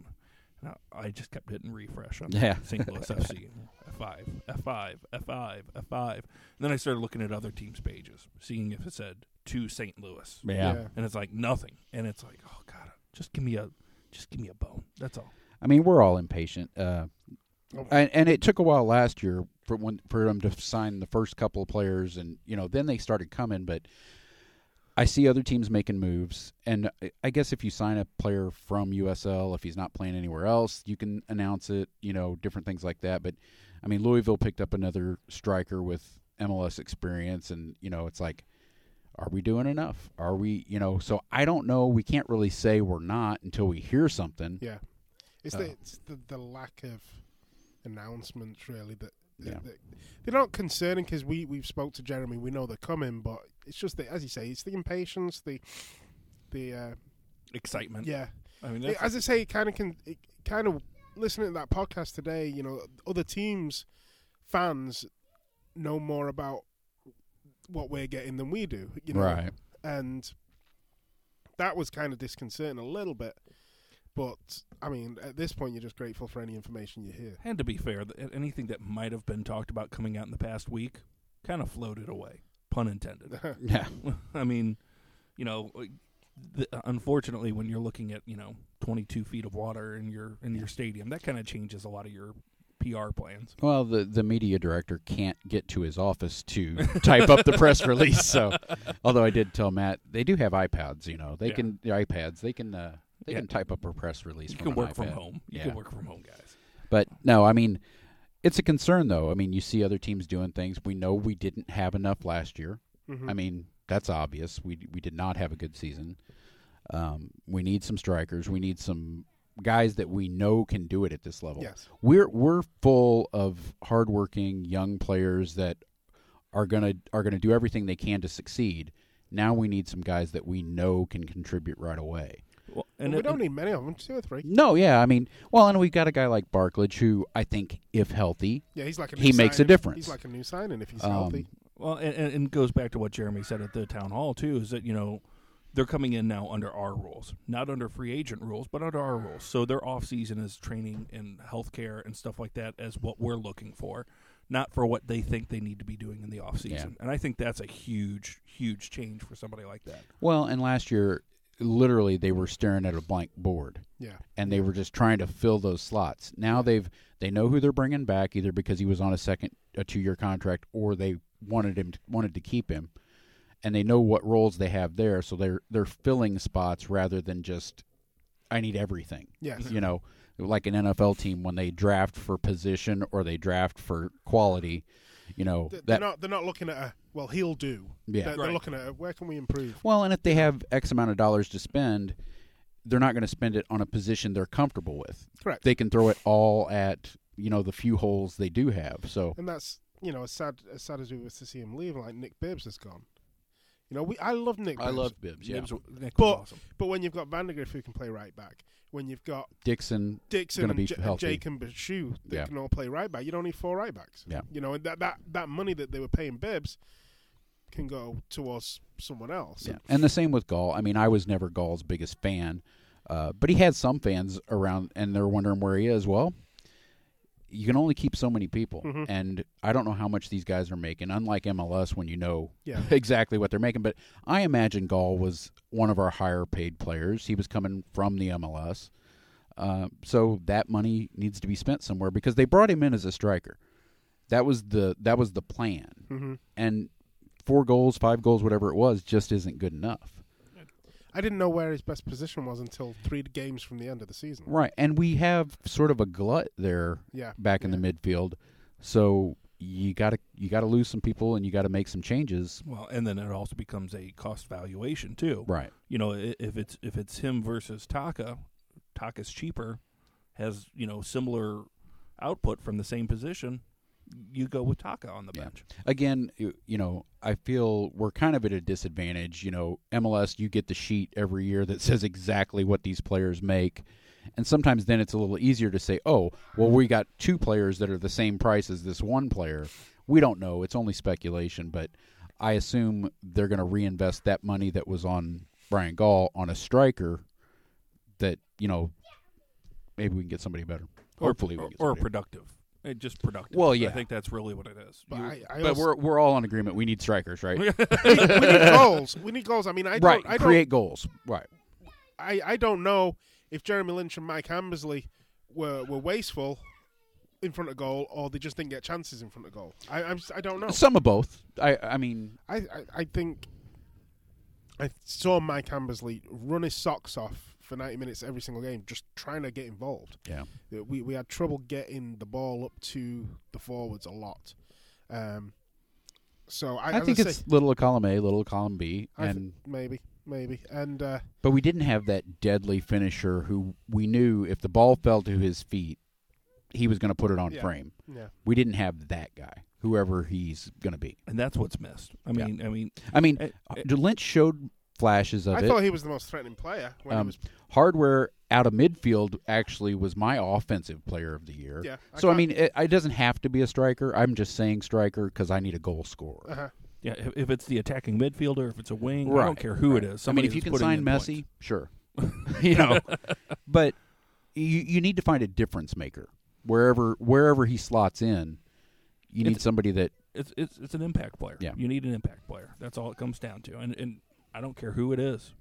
Speaker 1: I just kept hitting refresh on St. Louis FC. F5. And then I started looking at other teams' pages, seeing if it said to St. Louis.
Speaker 2: yeah.
Speaker 1: And it's like nothing. And it's like, oh God, just give me a bone. That's all.
Speaker 2: I mean, we're all impatient. And it took a while last year for them to sign the first couple of players, and then they started coming. But I see other teams making moves, and I guess if you sign a player from USL, if he's not playing anywhere else, you can announce it. Different things like that. But I mean, Louisville picked up another striker with MLS experience, and it's like, are we doing enough? Are we? So I don't know. We can't really say we're not until we hear something.
Speaker 3: Yeah, it's the lack of announcements really that they're not concerning, because we've spoke to Jeremy, we know they're coming, but it's just that, as you say, it's the impatience, the
Speaker 1: excitement.
Speaker 3: Yeah,
Speaker 1: I mean,
Speaker 3: as I say, it kind of listening to that podcast today. Other teams' fans know more about what we're getting than we do.
Speaker 2: Right,
Speaker 3: and that was kind of disconcerting a little bit. But, I mean, at this point, you're just grateful for any information you hear.
Speaker 1: And to be fair, anything that might have been talked about coming out in the past week kind of floated away, pun intended.
Speaker 2: Yeah.
Speaker 1: I mean, unfortunately, when you're looking at, 22 feet of water in your stadium, that kind of changes a lot of your PR plans.
Speaker 2: Well, the media director can't get to his office to type up the press release. So, although I did tell Matt, they do have iPads, they can type up a press release.
Speaker 1: You can work from home. You can work from home, guys.
Speaker 2: But no, I mean, it's a concern though. I mean, you see other teams doing things. We know we didn't have enough last year. Mm-hmm. I mean, that's obvious. We did not have a good season. We need some strikers. We need some guys that we know can do it at this level.
Speaker 3: Yes.
Speaker 2: We're full of hardworking young players that are gonna do everything they can to succeed. Now we need some guys that we know can contribute right away.
Speaker 3: Well, we don't need many of them, 2 or 3.
Speaker 2: No, yeah, I mean, and we've got a guy like Barklage who I think, if healthy,
Speaker 3: he's like
Speaker 2: he makes a difference.
Speaker 3: He's like a new signing if he's healthy.
Speaker 1: Well, and it goes back to what Jeremy said at the town hall too, is that they're coming in now under our rules, not under free agent rules, but under our rules. So their off season is training and healthcare and stuff like that as what we're looking for, not for what they think they need to be doing in the off season. Yeah. And I think that's a huge, huge change for somebody like that.
Speaker 2: Well, and last year, literally they were staring at a blank board.
Speaker 3: Yeah.
Speaker 2: And they were just trying to fill those slots. Now they know who they're bringing back, either because he was on a 2-year contract or they wanted to keep him. And they know what roles they have there, so they're filling spots rather than just, I need everything.
Speaker 3: Yes.
Speaker 2: Like an NFL team when they draft for position or they draft for quality,
Speaker 3: they're not looking at he'll do.
Speaker 2: Yeah.
Speaker 3: They're looking at where can we improve.
Speaker 2: Well, and if they have X amount of dollars to spend, they're not going to spend it on a position they're comfortable with.
Speaker 3: Correct.
Speaker 2: They can throw it all at the few holes they do have. So,
Speaker 3: and that's as sad as we were to see him leave, like Nick Bibbs has gone. I love Nick Bibbs.
Speaker 2: I love Bibbs, yeah.
Speaker 1: Nick was awesome.
Speaker 3: But when you've got Vandegrift who can play right back, when you've got
Speaker 2: Dixon
Speaker 3: and
Speaker 2: healthy.
Speaker 3: Jake and Bashu that can all play right back, you don't need 4 right backs.
Speaker 2: Yeah.
Speaker 3: And that money that they were paying Bibbs can go towards someone else.
Speaker 2: Yeah. And the same with Gall. I mean, I was never Gall's biggest fan, but he had some fans around, and they're wondering where he is. Well, you can only keep so many people, and I don't know how much these guys are making, unlike MLS when you know exactly what they're making. But I imagine Gall was one of our higher-paid players. He was coming from the MLS. So that money needs to be spent somewhere because they brought him in as a striker. That was the plan. And 4 goals, 5 goals, whatever it was, just isn't good enough.
Speaker 3: I didn't know where his best position was until 3 games from the end of the season.
Speaker 2: Right, and we have sort of a glut there back in the midfield. So you got to lose some people and you got to make some changes.
Speaker 1: Well, and then it also becomes a cost valuation too.
Speaker 2: Right.
Speaker 1: You know, if it's him versus Taka, Taka's cheaper, has, you know, similar output from the same position, you go with Taka on the bench.
Speaker 2: Again, you know, I feel we're kind of at a disadvantage. You know, MLS, you get the sheet every year that says exactly what these players make. And sometimes then it's a little easier to say, oh, well, we got 2 players that are the same price as this one player. We don't know. It's only speculation. But I assume they're going to reinvest that money that was on Brian Gall on a striker that, you know, maybe we can get somebody better. Hopefully we can get somebody
Speaker 1: productive. Just productive.
Speaker 2: Well, yeah.
Speaker 1: I think that's really what it is.
Speaker 2: But we're all in agreement. We need strikers, right?
Speaker 3: we need goals. We need goals. I mean, I don't
Speaker 2: create goals. Right.
Speaker 3: I don't know if Jeremy Lynch and Mike Hammersley were wasteful in front of goal, or they just didn't get chances in front of goal. I don't know.
Speaker 2: Some of both. I mean,
Speaker 3: I think I saw Mike Hammersley run his socks off for 90 minutes every single game, just trying to get involved.
Speaker 2: Yeah,
Speaker 3: we had trouble getting the ball up to the forwards a lot. So I
Speaker 2: think it's little column A, little column B, and
Speaker 3: maybe, and
Speaker 2: but we didn't have that deadly finisher who we knew if the ball fell to his feet, he was going to put it on frame.
Speaker 3: Yeah,
Speaker 2: we didn't have that guy, whoever he's going to be,
Speaker 1: and that's what's missed. I mean,
Speaker 2: Lynch showed flashes of it.
Speaker 3: I thought he was the most threatening player when he was.
Speaker 2: Hardware out of midfield actually was my offensive player of the year.
Speaker 3: Yeah,
Speaker 2: so I mean, it doesn't have to be a striker. I'm just saying striker because I need a goal scorer.
Speaker 3: Uh-huh.
Speaker 1: Yeah, if it's the attacking midfielder, if it's a wing, I don't care who it is.
Speaker 2: Somebody if you can sign Messi, sure, you know, but you need to find a difference maker wherever he slots in. You need somebody that
Speaker 1: it's an impact player.
Speaker 2: Yeah,
Speaker 1: you need an impact player. That's all it comes down to, and I don't care who it is.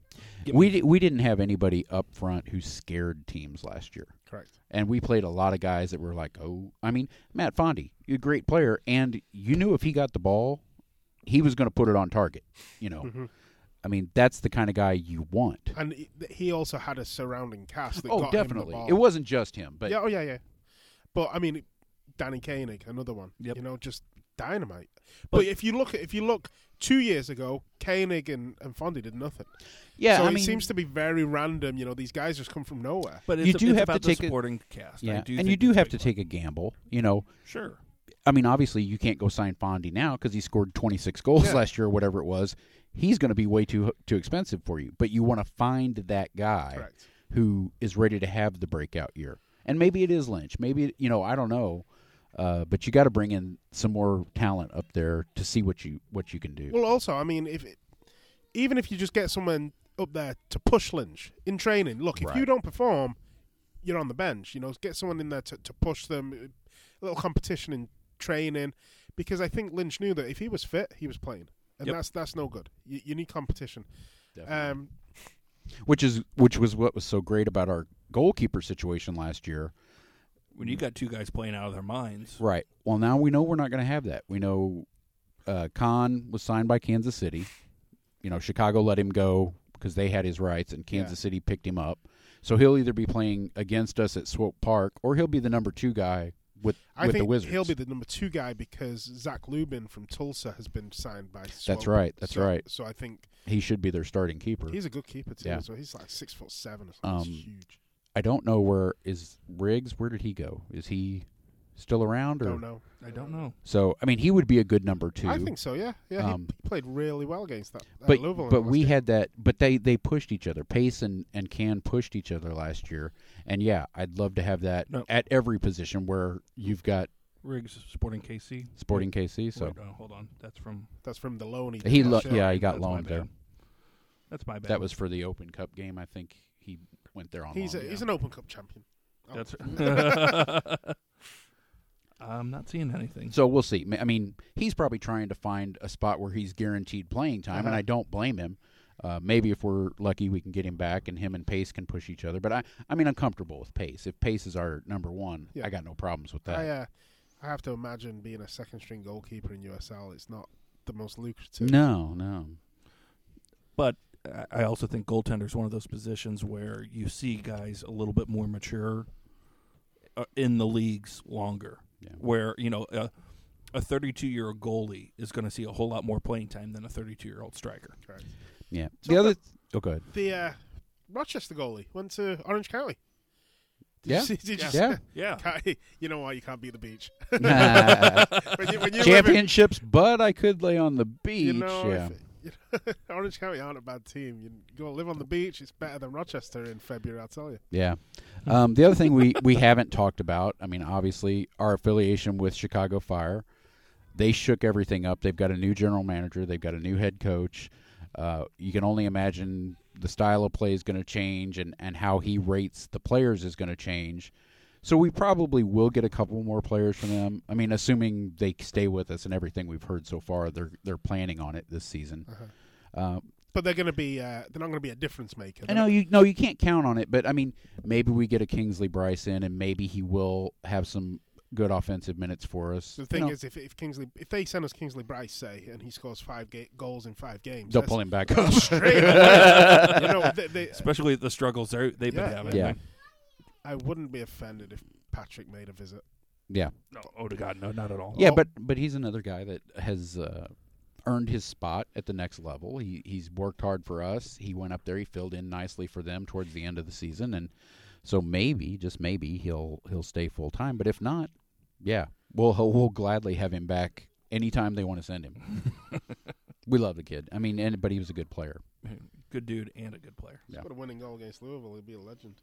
Speaker 2: We didn't have anybody up front who scared teams last year.
Speaker 3: Correct.
Speaker 2: And we played a lot of guys that were like, oh, I mean, Matt Fondy, a great player, and you knew if he got the ball, he was going to put it on target. You know, I mean, that's the kind of guy you want.
Speaker 3: And he also had a surrounding cast. That got
Speaker 2: definitely.
Speaker 3: Him the ball.
Speaker 2: It wasn't just him, but
Speaker 3: yeah. But I mean, Danny Koenig, another one.
Speaker 1: Yep.
Speaker 3: You know, just dynamite. But if you look 2 years ago, Koenig and Fondy did nothing.
Speaker 2: Yeah,
Speaker 3: so
Speaker 2: I
Speaker 3: it
Speaker 2: mean,
Speaker 3: seems to be very random. You know, these guys just come from nowhere.
Speaker 1: But
Speaker 2: you do have
Speaker 1: about
Speaker 2: to take
Speaker 1: the supporting cast.
Speaker 2: Yeah, and you do have to take a gamble. You know,
Speaker 1: sure.
Speaker 2: I mean, obviously, you can't go sign Fondy now because he scored 26 goals last year or whatever it was. He's going to be way too expensive for you. But you want to find that guy who is ready to have the breakout year. And maybe it is Lynch. Maybe, you know, I don't know. But you got to bring in some more talent up there to see what you can do.
Speaker 3: Well, also, I mean, even if you just get someone up there to push Lynch in training, look, if you don't perform, you're on the bench. You know, get someone in there to push them, a little competition in training, because I think Lynch knew that if he was fit, he was playing, and that's no good. You need competition.
Speaker 2: Which was what was so great about our goalkeeper situation last year.
Speaker 1: When you got 2 guys playing out of their minds.
Speaker 2: Right. Well, now we know we're not going to have that. We know Khan was signed by Kansas City. You know, Chicago let him go because they had his rights, and Kansas City picked him up. So he'll either be playing against us at Swope Park, or he'll be the number 2 guy with the Wizards.
Speaker 3: He'll be the number 2 guy because Zach Lubin from Tulsa has been signed by Swope.
Speaker 2: That's right. That's right.
Speaker 3: So I think
Speaker 2: he should be their starting keeper.
Speaker 3: He's a good keeper too.
Speaker 2: Yeah.
Speaker 3: So he's like 6'7" or something. He's huge.
Speaker 2: I don't know where is Riggs. Where did he go? Is he still around? Or?
Speaker 3: I don't know.
Speaker 2: So I mean, he would be a good number 2.
Speaker 3: I think so. Yeah. He played really well against that. Louisville
Speaker 2: but we had that. But they pushed each other. Pace and Can pushed each other last year. And yeah, I'd love to have that at every position where you've got
Speaker 1: Riggs, Sporting KC.
Speaker 2: Sporting KC. So
Speaker 1: wait, hold on, that's from
Speaker 3: the loan.
Speaker 2: He got loaned there.
Speaker 1: That's my bad.
Speaker 2: That was for the Open Cup game. I think he went there on.
Speaker 3: He's an Open Cup champion.
Speaker 1: That's. I'm not seeing anything.
Speaker 2: So we'll see. I mean, he's probably trying to find a spot where he's guaranteed playing time, and I don't blame him. Maybe if we're lucky, we can get him back, and him and Pace can push each other. But I mean, I'm comfortable with Pace. If Pace is our number 1, I got no problems with that.
Speaker 3: I have to imagine being a second-string goalkeeper in USL. It's not the most lucrative.
Speaker 2: No.
Speaker 1: But I also think goaltender is one of those positions where you see guys a little bit more mature in the leagues longer.
Speaker 2: Yeah.
Speaker 1: Where a 32-year-old goalie is going to see a whole lot more playing time than a 32-year-old striker.
Speaker 3: Correct.
Speaker 2: Yeah.
Speaker 3: So
Speaker 2: go ahead.
Speaker 3: The Rochester goalie went to Orange County.
Speaker 2: Yeah.
Speaker 3: You know why you can't beat the beach.
Speaker 2: Nah.
Speaker 3: when you
Speaker 2: Championships, but I could lay on the beach.
Speaker 3: Orange County aren't a bad team. You go live on the beach. It's better than Rochester in February, I'll tell you.
Speaker 2: Yeah. The other thing we haven't talked about, I mean, obviously, our affiliation with Chicago Fire. They shook everything up. They've got a new general manager. They've got a new head coach. You can only imagine the style of play is going to change and how he rates the players is going to change. So we probably will get a couple more players from them. I mean, assuming they stay with us and everything we've heard so far, they're planning on it this season.
Speaker 3: But they're going to be they're not going to be a difference maker.
Speaker 2: I know you can't count on it, but I mean, maybe we get a Kingsley Bryce in, and maybe he will have some good offensive minutes for us.
Speaker 3: The thing is, if they send us Kingsley Bryce, say, and he scores 5 goals in 5 games,
Speaker 2: they'll pull him back up
Speaker 3: straight away.
Speaker 1: Especially the struggles they've been having.
Speaker 2: Yeah.
Speaker 3: I wouldn't be offended if Patrick made a visit.
Speaker 2: Yeah.
Speaker 1: No, oh to God, no, not at all.
Speaker 2: Yeah, but he's another guy that has earned his spot at the next level. He's worked hard for us. He went up there. He filled in nicely for them towards the end of the season, and so maybe, just maybe, he'll stay full time. But if not, yeah, we'll gladly have him back anytime they want to send him. We love the kid. I mean, but he was a good player.
Speaker 1: Good dude and a good player.
Speaker 3: He's got a winning goal against Louisville. He'd be a legend.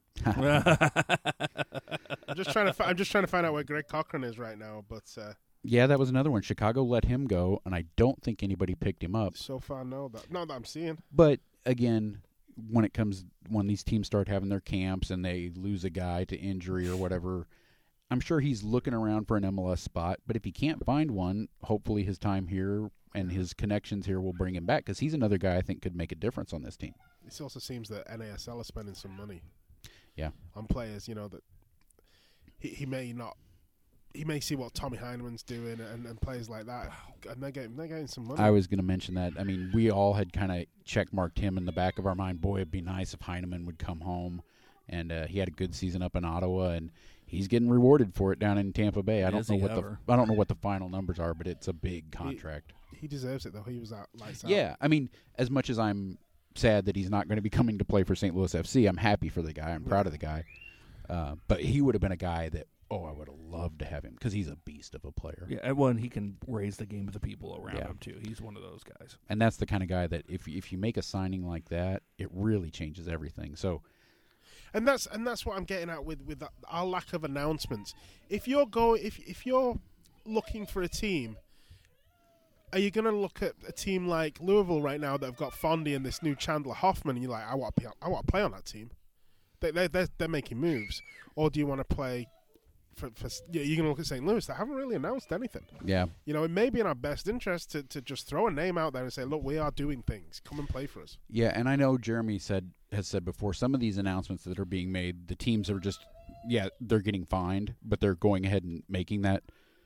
Speaker 3: I'm just trying to find out where Greg Cochran is right now. But
Speaker 2: yeah, that was another one. Chicago let him go, and I don't think anybody picked him up.
Speaker 3: So far, not that I'm seeing.
Speaker 2: But again, when these teams start having their camps and they lose a guy to injury or whatever, I'm sure he's looking around for an MLS spot. But if he can't find one, hopefully his time here and his connections here will bring him back, because he's another guy I think could make a difference on this team.
Speaker 3: It also seems that NASL is spending some money, on players. That he may see what Tommy Heineman's doing and players like that, and they're getting some money.
Speaker 2: I was going to mention that. I mean, we all had kind of checkmarked him in the back of our mind. Boy, it'd be nice if Heineman would come home, and he had a good season up in Ottawa, and he's getting rewarded for it down in Tampa Bay. I don't know what the final numbers are, but it's a big contract.
Speaker 3: He deserves it, though. He was out lights out.
Speaker 2: Yeah, I mean, as much as I'm sad that he's not going to be coming to play for St. Louis FC, I'm happy for the guy. I'm proud of the guy. But he would have been a guy that, I would have loved to have him, because he's a beast of a player.
Speaker 1: Yeah, and he can raise the game of the people around him, too. He's one of those guys.
Speaker 2: And that's the kind of guy that if you make a signing like that, it really changes everything. So,
Speaker 3: And that's what I'm getting at with our lack of announcements. If you're looking for a team, are you going to look at a team like Louisville right now that have got Fondy and this new Chandler Hoffman, and you're like, I want to play on that team? They're making moves, or do you want to play? You're going to look at St. Louis. They haven't really announced anything.
Speaker 2: Yeah,
Speaker 3: it may be in our best interest to just throw a name out there and say, look, we are doing things. Come and play for us.
Speaker 2: Yeah, and I know Jeremy has said before, some of these announcements that are being made, the teams are just, they're getting fined, but they're going ahead and making that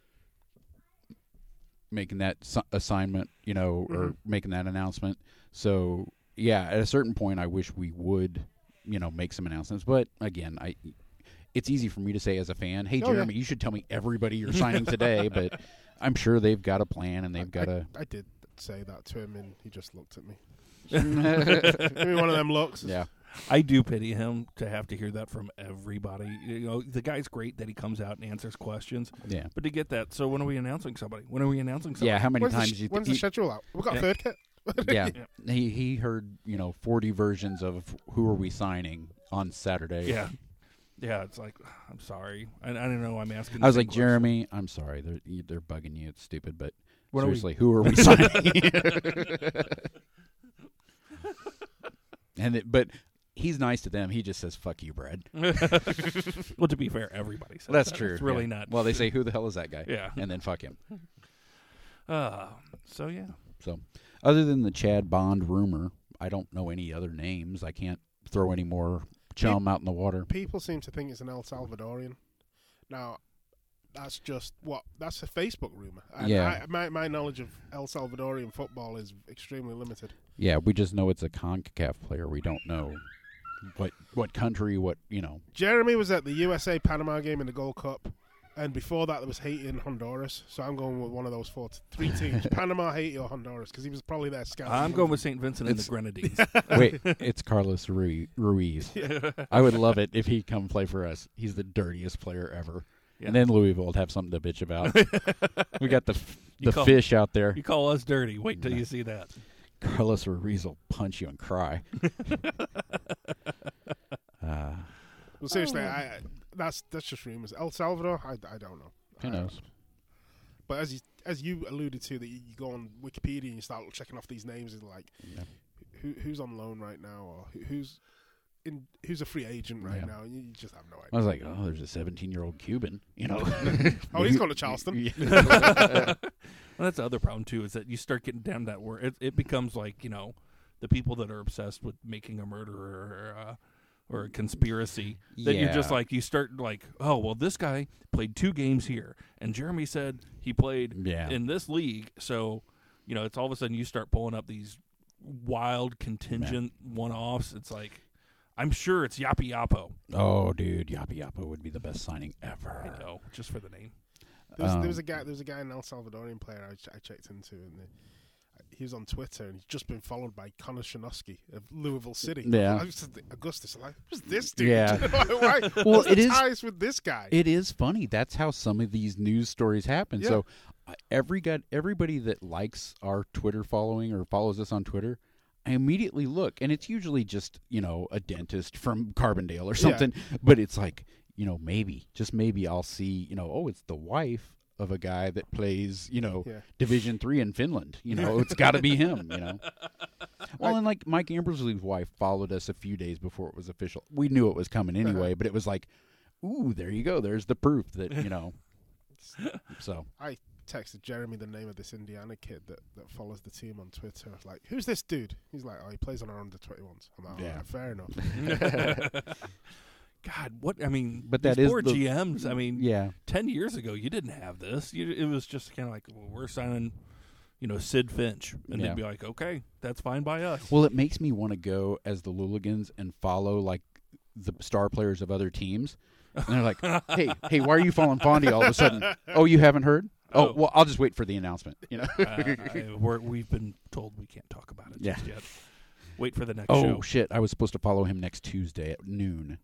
Speaker 2: assignment, or making that announcement. So, at a certain point, I wish we would, make some announcements. But again, it's easy for me to say as a fan, hey, Jeremy, you should tell me everybody you're signing today. But I'm sure they've got a plan, and they've got a...
Speaker 3: I did say that to him, and he just looked at me. Maybe one of them looks.
Speaker 2: Yeah.
Speaker 1: I do pity him to have to hear that from everybody. The guy's great that he comes out and answers questions.
Speaker 2: Yeah.
Speaker 1: But to get that, so when are we announcing somebody?
Speaker 2: Yeah, how many times
Speaker 3: when's the schedule out? We've got a third kit.
Speaker 2: Yeah. He heard, 40 versions of who are we signing on Saturday.
Speaker 1: Yeah. Yeah, it's like, I'm sorry. I don't know. I'm asking.
Speaker 2: I was like, Jeremy, I'm sorry. They're bugging you. It's stupid, but seriously,
Speaker 1: who
Speaker 2: are we signing? But he's nice to them. He just says, fuck you, Brad.
Speaker 1: Well, to be fair, everybody says
Speaker 2: that's
Speaker 1: that.
Speaker 2: true.
Speaker 1: It's really not.
Speaker 2: Well, they say, who the hell is that guy?
Speaker 1: Yeah.
Speaker 2: And then fuck him.
Speaker 1: So, yeah.
Speaker 2: So, other than the Chad Bond rumor, I don't know any other names. I can't throw any more chum out in the water.
Speaker 3: People seem to think it's an El Salvadorian. Now, that's just that's a Facebook rumor. And
Speaker 2: Yeah.
Speaker 3: my knowledge of El Salvadorian football is extremely limited.
Speaker 2: Yeah, we just know it's a CONCACAF player. We don't know what country,
Speaker 3: Jeremy was at the USA Panama game in the Gold Cup, and before that there was Haiti and Honduras. So I'm going with one of those three teams: Panama, Haiti, or Honduras, because he was probably there scouting.
Speaker 1: I'm going with St. Vincent and the Grenadines.
Speaker 2: Wait, it's Carlos Ruiz. I would love it if he'd come play for us. He's the dirtiest player ever.
Speaker 1: Yeah.
Speaker 2: And then Louisville would have something to bitch about. We got the
Speaker 1: call-
Speaker 2: fish out there.
Speaker 1: You call us dirty. Wait till you see that.
Speaker 2: Carlos Ruiz will punch you and cry.
Speaker 3: Well, seriously, that's just rumors. El Salvador, I don't know.
Speaker 2: Who knows?
Speaker 3: But as you alluded to, that you go on Wikipedia and you start checking off these names, and like, who's on loan right now, or who's a free agent right now, and you just have no idea.
Speaker 2: I was like, oh, there's a 17-year-old Cuban,
Speaker 3: Oh, he's going to Charleston.
Speaker 1: Well, that's the other problem too, is that you start getting down that word. It becomes like, the people that are obsessed with making a murder or a conspiracy. That you're just like, you start like, oh well, this guy played 2 games here, and Jeremy said he played in this league. So, it's all of a sudden you start pulling up these wild contingent one-offs. It's like, I'm sure it's Yapi Yapo.
Speaker 2: Oh, dude, Yapi Yapo would be the best signing ever.
Speaker 1: I know, just for the name.
Speaker 3: There was a guy, an El Salvadorian player I checked into, and he was on Twitter, and he's just been followed by Connor Shinosky of Louisville City.
Speaker 2: Yeah.
Speaker 3: I was just Augustus, like, who's this dude?
Speaker 2: Yeah.
Speaker 3: Why?
Speaker 2: Well, it is
Speaker 3: ties with this guy.
Speaker 2: It is funny. That's how some of these news stories happen.
Speaker 3: Yeah.
Speaker 2: So, everybody that likes our Twitter following or follows us on Twitter, I immediately look, and it's usually just a dentist from Carbondale or something. Yeah. But it's like, just maybe I'll see, it's the wife of a guy that plays, Division III in Finland. It's got to be him. Well, and like Mike Ambersley's wife followed us a few days before it was official. We knew it was coming anyway, but it was like, ooh, there you go. There's the proof that So
Speaker 3: I texted Jeremy the name of this Indiana kid that follows the team on Twitter. I was like, who's this dude? He's like, oh, he plays on our under-21s. I'm like, all right, fair enough.
Speaker 1: God, what, I mean,
Speaker 2: but that
Speaker 1: these
Speaker 2: is
Speaker 1: poor GMs, I mean, 10 years ago, you didn't have this. It was just kind of like, well, we're signing, Sid Finch. And they'd be like, okay, that's fine by us.
Speaker 2: Well, it makes me want to go as the Luligans and follow, like, the star players of other teams. And they're like, hey, why are you following Fondy all of a sudden? Oh, you haven't heard? Oh, well, I'll just wait for the announcement.
Speaker 1: We've been told we can't talk about it just yet. Wait for the next show.
Speaker 2: Oh, shit. I was supposed to follow him next Tuesday at noon.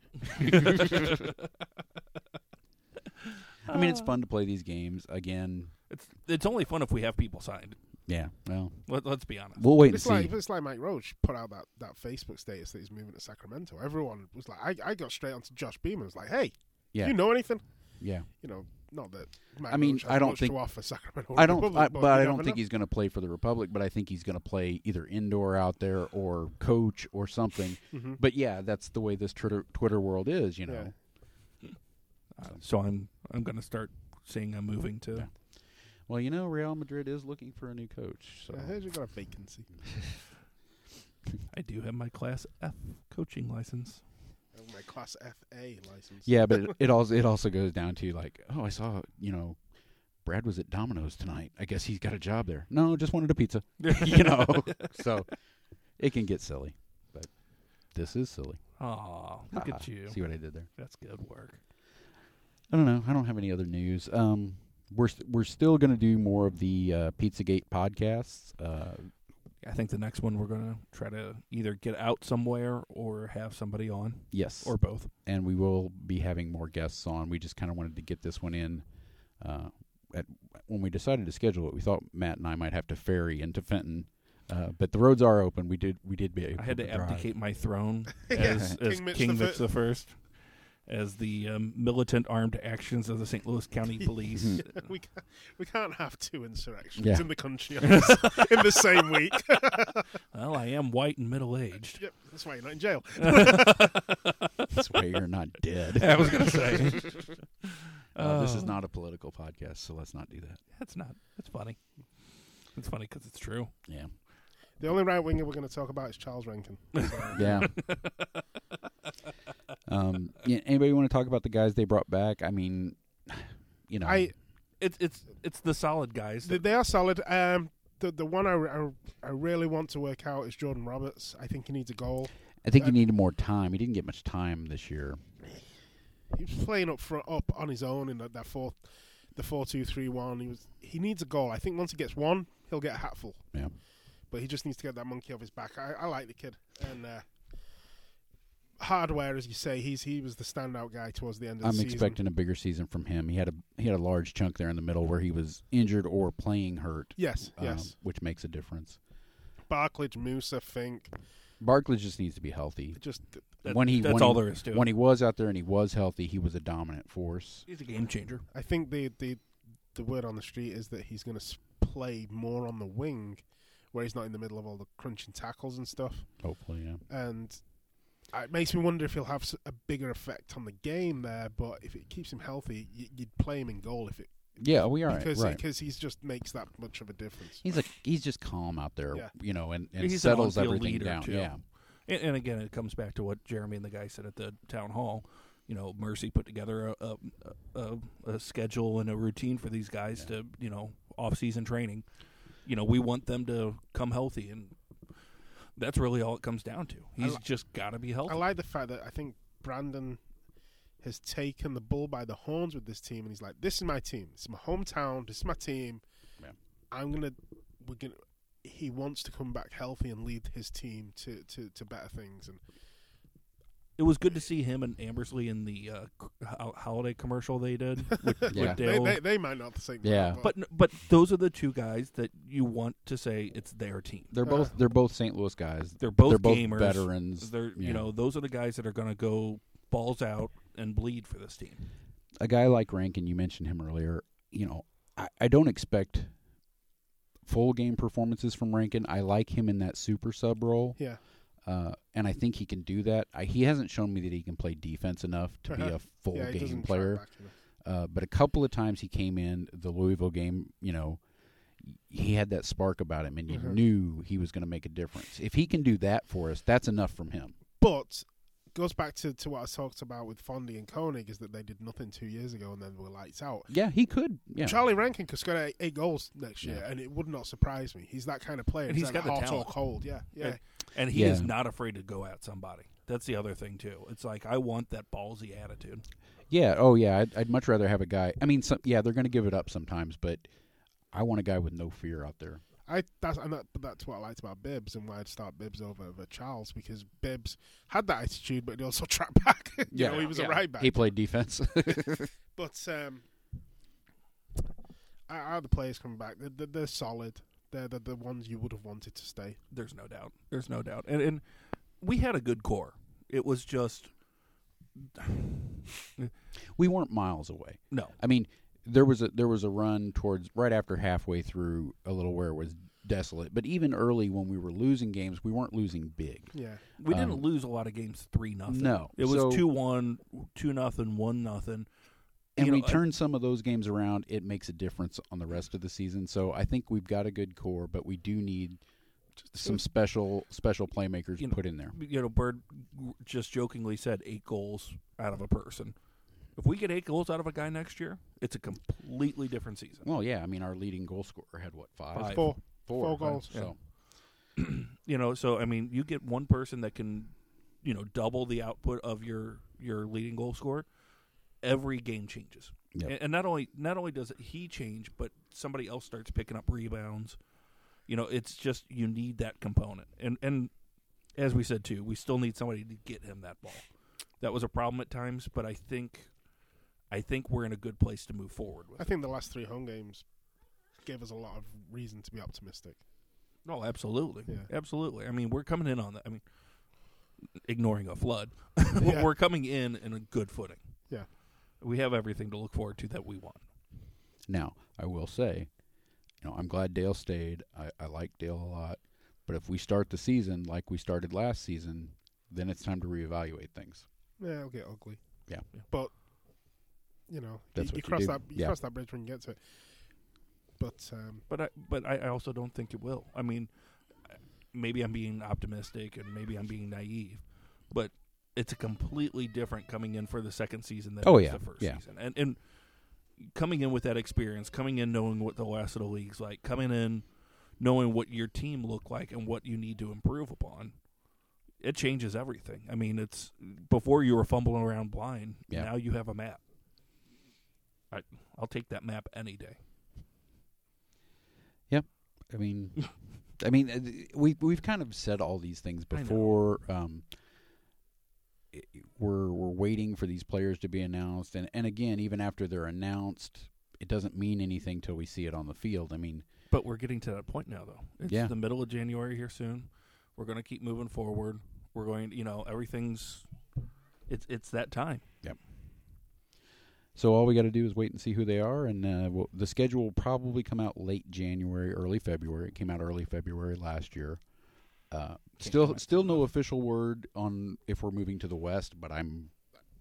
Speaker 2: I mean, it's fun to play these games. Again,
Speaker 1: it's only fun if we have people signed.
Speaker 2: Yeah, well.
Speaker 1: Let's be honest.
Speaker 2: We'll wait and see.
Speaker 3: It's like Mike Roach put out that Facebook status that he's moving to Sacramento. Everyone was like, I got straight onto Josh Beeman. I was like, hey, do you know anything?
Speaker 2: Yeah.
Speaker 3: Not that Mike
Speaker 2: I mean,
Speaker 3: Roach has
Speaker 2: I don't
Speaker 3: much
Speaker 2: think
Speaker 3: to offer Sacramento.
Speaker 2: I don't,
Speaker 3: Republic,
Speaker 2: but I don't think he's going to play for the Republic. But I think he's going to play either indoor out there or coach or something. Mm-hmm. But yeah, that's the way this Twitter world is.
Speaker 3: Yeah.
Speaker 1: So I'm going to start saying I'm moving to.
Speaker 2: Yeah. Well, Real Madrid is looking for a new coach. So
Speaker 3: I heard you got a vacancy.
Speaker 1: I do have my Class F coaching license.
Speaker 3: My Class FA license.
Speaker 2: Yeah, but it also goes down to like, oh, I saw, Brad was at Domino's tonight. I guess he's got a job there. No, just wanted a pizza. So it can get silly, but this is silly.
Speaker 1: Oh, look at you!
Speaker 2: See what I did there?
Speaker 1: That's good work.
Speaker 2: I don't know. I don't have any other news. We're still going to do more of the Pizzagate podcasts.
Speaker 1: I think the next one we're going to try to either get out somewhere or have somebody on.
Speaker 2: Yes.
Speaker 1: Or both.
Speaker 2: And we will be having more guests on. We just kind of wanted to get this one in. When we decided to schedule it, we thought Matt and I might have to ferry into Fenton. But the roads are open. We did be able
Speaker 1: I had to abdicate my throne
Speaker 3: as
Speaker 1: King Mitch the First. As the militant armed actions of the St. Louis County Police.
Speaker 3: We can't have two insurrections in the country in the same week.
Speaker 1: Well, I am white and middle-aged.
Speaker 3: Yep, that's why you're not in jail.
Speaker 2: That's why you're not dead.
Speaker 1: I was going to say.
Speaker 2: This is not a political podcast, so let's not do that.
Speaker 1: It's not. It's funny. It's funny because it's true.
Speaker 2: Yeah.
Speaker 3: The only right winger we're going to talk about is Charles Rankin. So.
Speaker 2: Yeah. Anybody want to talk about the guys they brought back? I mean, you know,
Speaker 1: it's the solid guys.
Speaker 3: They are solid. The one I really want to work out is Jordan Roberts. I think he needs a goal.
Speaker 2: I think he needed more time. He didn't get much time this year.
Speaker 3: He was playing up on his own in the 4-2-3-1. He needs a goal. I think once he gets one, he'll get a hatful.
Speaker 2: Yeah.
Speaker 3: But he just needs to get that monkey off his back. I like the kid. And Hardware, as you say, he was the standout guy towards the end of the season.
Speaker 2: I'm expecting a bigger season from him. He had a large chunk there in the middle where he was injured or playing hurt.
Speaker 3: Yes,
Speaker 2: which makes a difference.
Speaker 3: Barklage, Musa, Fink.
Speaker 2: Barklage just needs to be healthy.
Speaker 1: That's all there is to it.
Speaker 2: When he was out there and he was healthy, he was a dominant force.
Speaker 1: He's a game changer.
Speaker 3: I think the word on the street is that he's going to play more on the wing, where he's not in the middle of all the crunching tackles and stuff.
Speaker 2: Hopefully, yeah.
Speaker 3: And it makes me wonder if he'll have a bigger effect on the game there. But if it keeps him healthy, you'd play him in goal if it.
Speaker 2: Yeah, we are
Speaker 3: because he just makes that much of a difference.
Speaker 2: He's just calm out there, you know, and
Speaker 1: he's
Speaker 2: settles everything down.
Speaker 1: Too.
Speaker 2: Yeah,
Speaker 1: and again, it comes back to what Jeremy and the guy said at the town hall. You know, Mercy put together a schedule and a routine for these guys to, you know, off-season training. You know, we want them to come healthy, and that's really all it comes down to. He's just got to be healthy.
Speaker 3: I like the fact that I think Brandon has taken the bull by the horns with this team, and he's like, "This is my team. This is my hometown. This is my team. Yeah. He wants to come back healthy and lead his team to better things." And
Speaker 1: it was good to see him and Ambersley in the holiday commercial they did with Dale.
Speaker 3: They might not think
Speaker 1: but those are the two guys that you want to say it's their team.
Speaker 2: They're both St. Louis guys.
Speaker 1: They're both
Speaker 2: gamers, veterans.
Speaker 1: You know, those are the guys that are going to go balls out and bleed for this team.
Speaker 2: A guy like Rankin, you mentioned him earlier. You know, I don't expect full game performances from Rankin. I like him in that super sub role.
Speaker 3: Yeah.
Speaker 2: And I think he can do that. He hasn't shown me that he can play defense enough to be a full game player. But a couple of times he came in the Louisville game, you know, he had that spark about him, and you knew he was going to make a difference. If he can do that for us, that's enough from him.
Speaker 3: But goes back to what I talked about with Fondy and Koenig, is that they did nothing 2 years ago and then were lights out.
Speaker 2: Yeah, he could. Yeah.
Speaker 3: Charlie Rankin could score 8 goals next year, and it would not surprise me. He's that kind of player.
Speaker 1: And he's got the
Speaker 3: hot
Speaker 1: talent.
Speaker 3: or cold. Yeah.
Speaker 1: And he is not afraid to go at somebody. That's the other thing too. It's like, I want that ballsy attitude.
Speaker 2: Yeah. Oh, yeah. I'd much rather have a guy. I mean, they're going to give it up sometimes, but I want a guy with no fear out there.
Speaker 3: That's what I liked about Bibbs and why I'd start Bibbs over Charles, because Bibbs had that attitude, but he also tracked back. He was a right back.
Speaker 2: He played defense.
Speaker 3: But are the players coming back? They're solid. They're the ones you would have wanted to stay.
Speaker 1: There's no doubt. And we had a good core. It was just
Speaker 2: we weren't miles away.
Speaker 1: No.
Speaker 2: I mean, there was a run towards right after halfway through a little where it was desolate. But even early when we were losing games, we weren't losing big.
Speaker 3: Yeah.
Speaker 1: We didn't lose a lot of games 3-0.
Speaker 2: No.
Speaker 1: It was 2-1, 2-0, 1-0.
Speaker 2: And we turn some of those games around, it makes a difference on the rest of the season. So I think we've got a good core, but we do need some special playmakers put in there.
Speaker 1: You know, Bird just jokingly said 8 goals out of a person. If we get 8 goals out of a guy next year, it's a completely different season.
Speaker 2: Well, yeah. I mean, our leading goal scorer had, what, 5?
Speaker 3: 4 goals.
Speaker 2: So.
Speaker 1: You know, so, I mean, you get one person that can, you know, double the output of your leading goal scorer, every game changes.
Speaker 2: Yep.
Speaker 1: And not only does he change, but somebody else starts picking up rebounds. You know, it's just you need that component. And as we said, too, we still need somebody to get him that ball. That was a problem at times, but I think we're in a good place to move forward with.
Speaker 3: I think the last 3 home games gave us a lot of reason to be optimistic.
Speaker 1: Oh, absolutely.
Speaker 3: Yeah.
Speaker 1: Absolutely. I mean, we're coming in on that. I mean, ignoring a flood, we're coming in a good footing.
Speaker 3: Yeah.
Speaker 1: We have everything to look forward to that we want.
Speaker 2: Now, I will say, you know, I'm glad Dale stayed. I like Dale a lot. But if we start the season like we started last season, then it's time to reevaluate things.
Speaker 3: Yeah, it'll get ugly.
Speaker 2: Yeah.
Speaker 3: But, you know,
Speaker 2: That's
Speaker 3: you
Speaker 2: what
Speaker 3: cross
Speaker 2: you
Speaker 3: that
Speaker 2: do.
Speaker 3: cross that bridge when you get to it.
Speaker 1: But I also don't think it will. I mean, maybe I'm being optimistic and maybe I'm being naive, but it's a completely different coming in for the second season than the first season. And coming in with that experience, coming in knowing what the rest of the league's like, coming in knowing what your team look like and what you need to improve upon, it changes everything. I mean, it's before you were fumbling around blind.
Speaker 2: Yeah.
Speaker 1: Now you have a map. I'll take that map any day.
Speaker 2: Yep. I mean, we've kind of said all these things before. We're waiting for these players to be announced, and again, even after they're announced, it doesn't mean anything till we see it on the field. I mean,
Speaker 1: but we're getting to that point now, though. It's the middle of January here soon. We're going to keep moving forward. We're going, everything's. It's that time.
Speaker 2: Yep. So all we got to do is wait and see who they are, and the schedule will probably come out late January, early February. It came out early February last year. Still no official word on if we're moving to the West, but I'm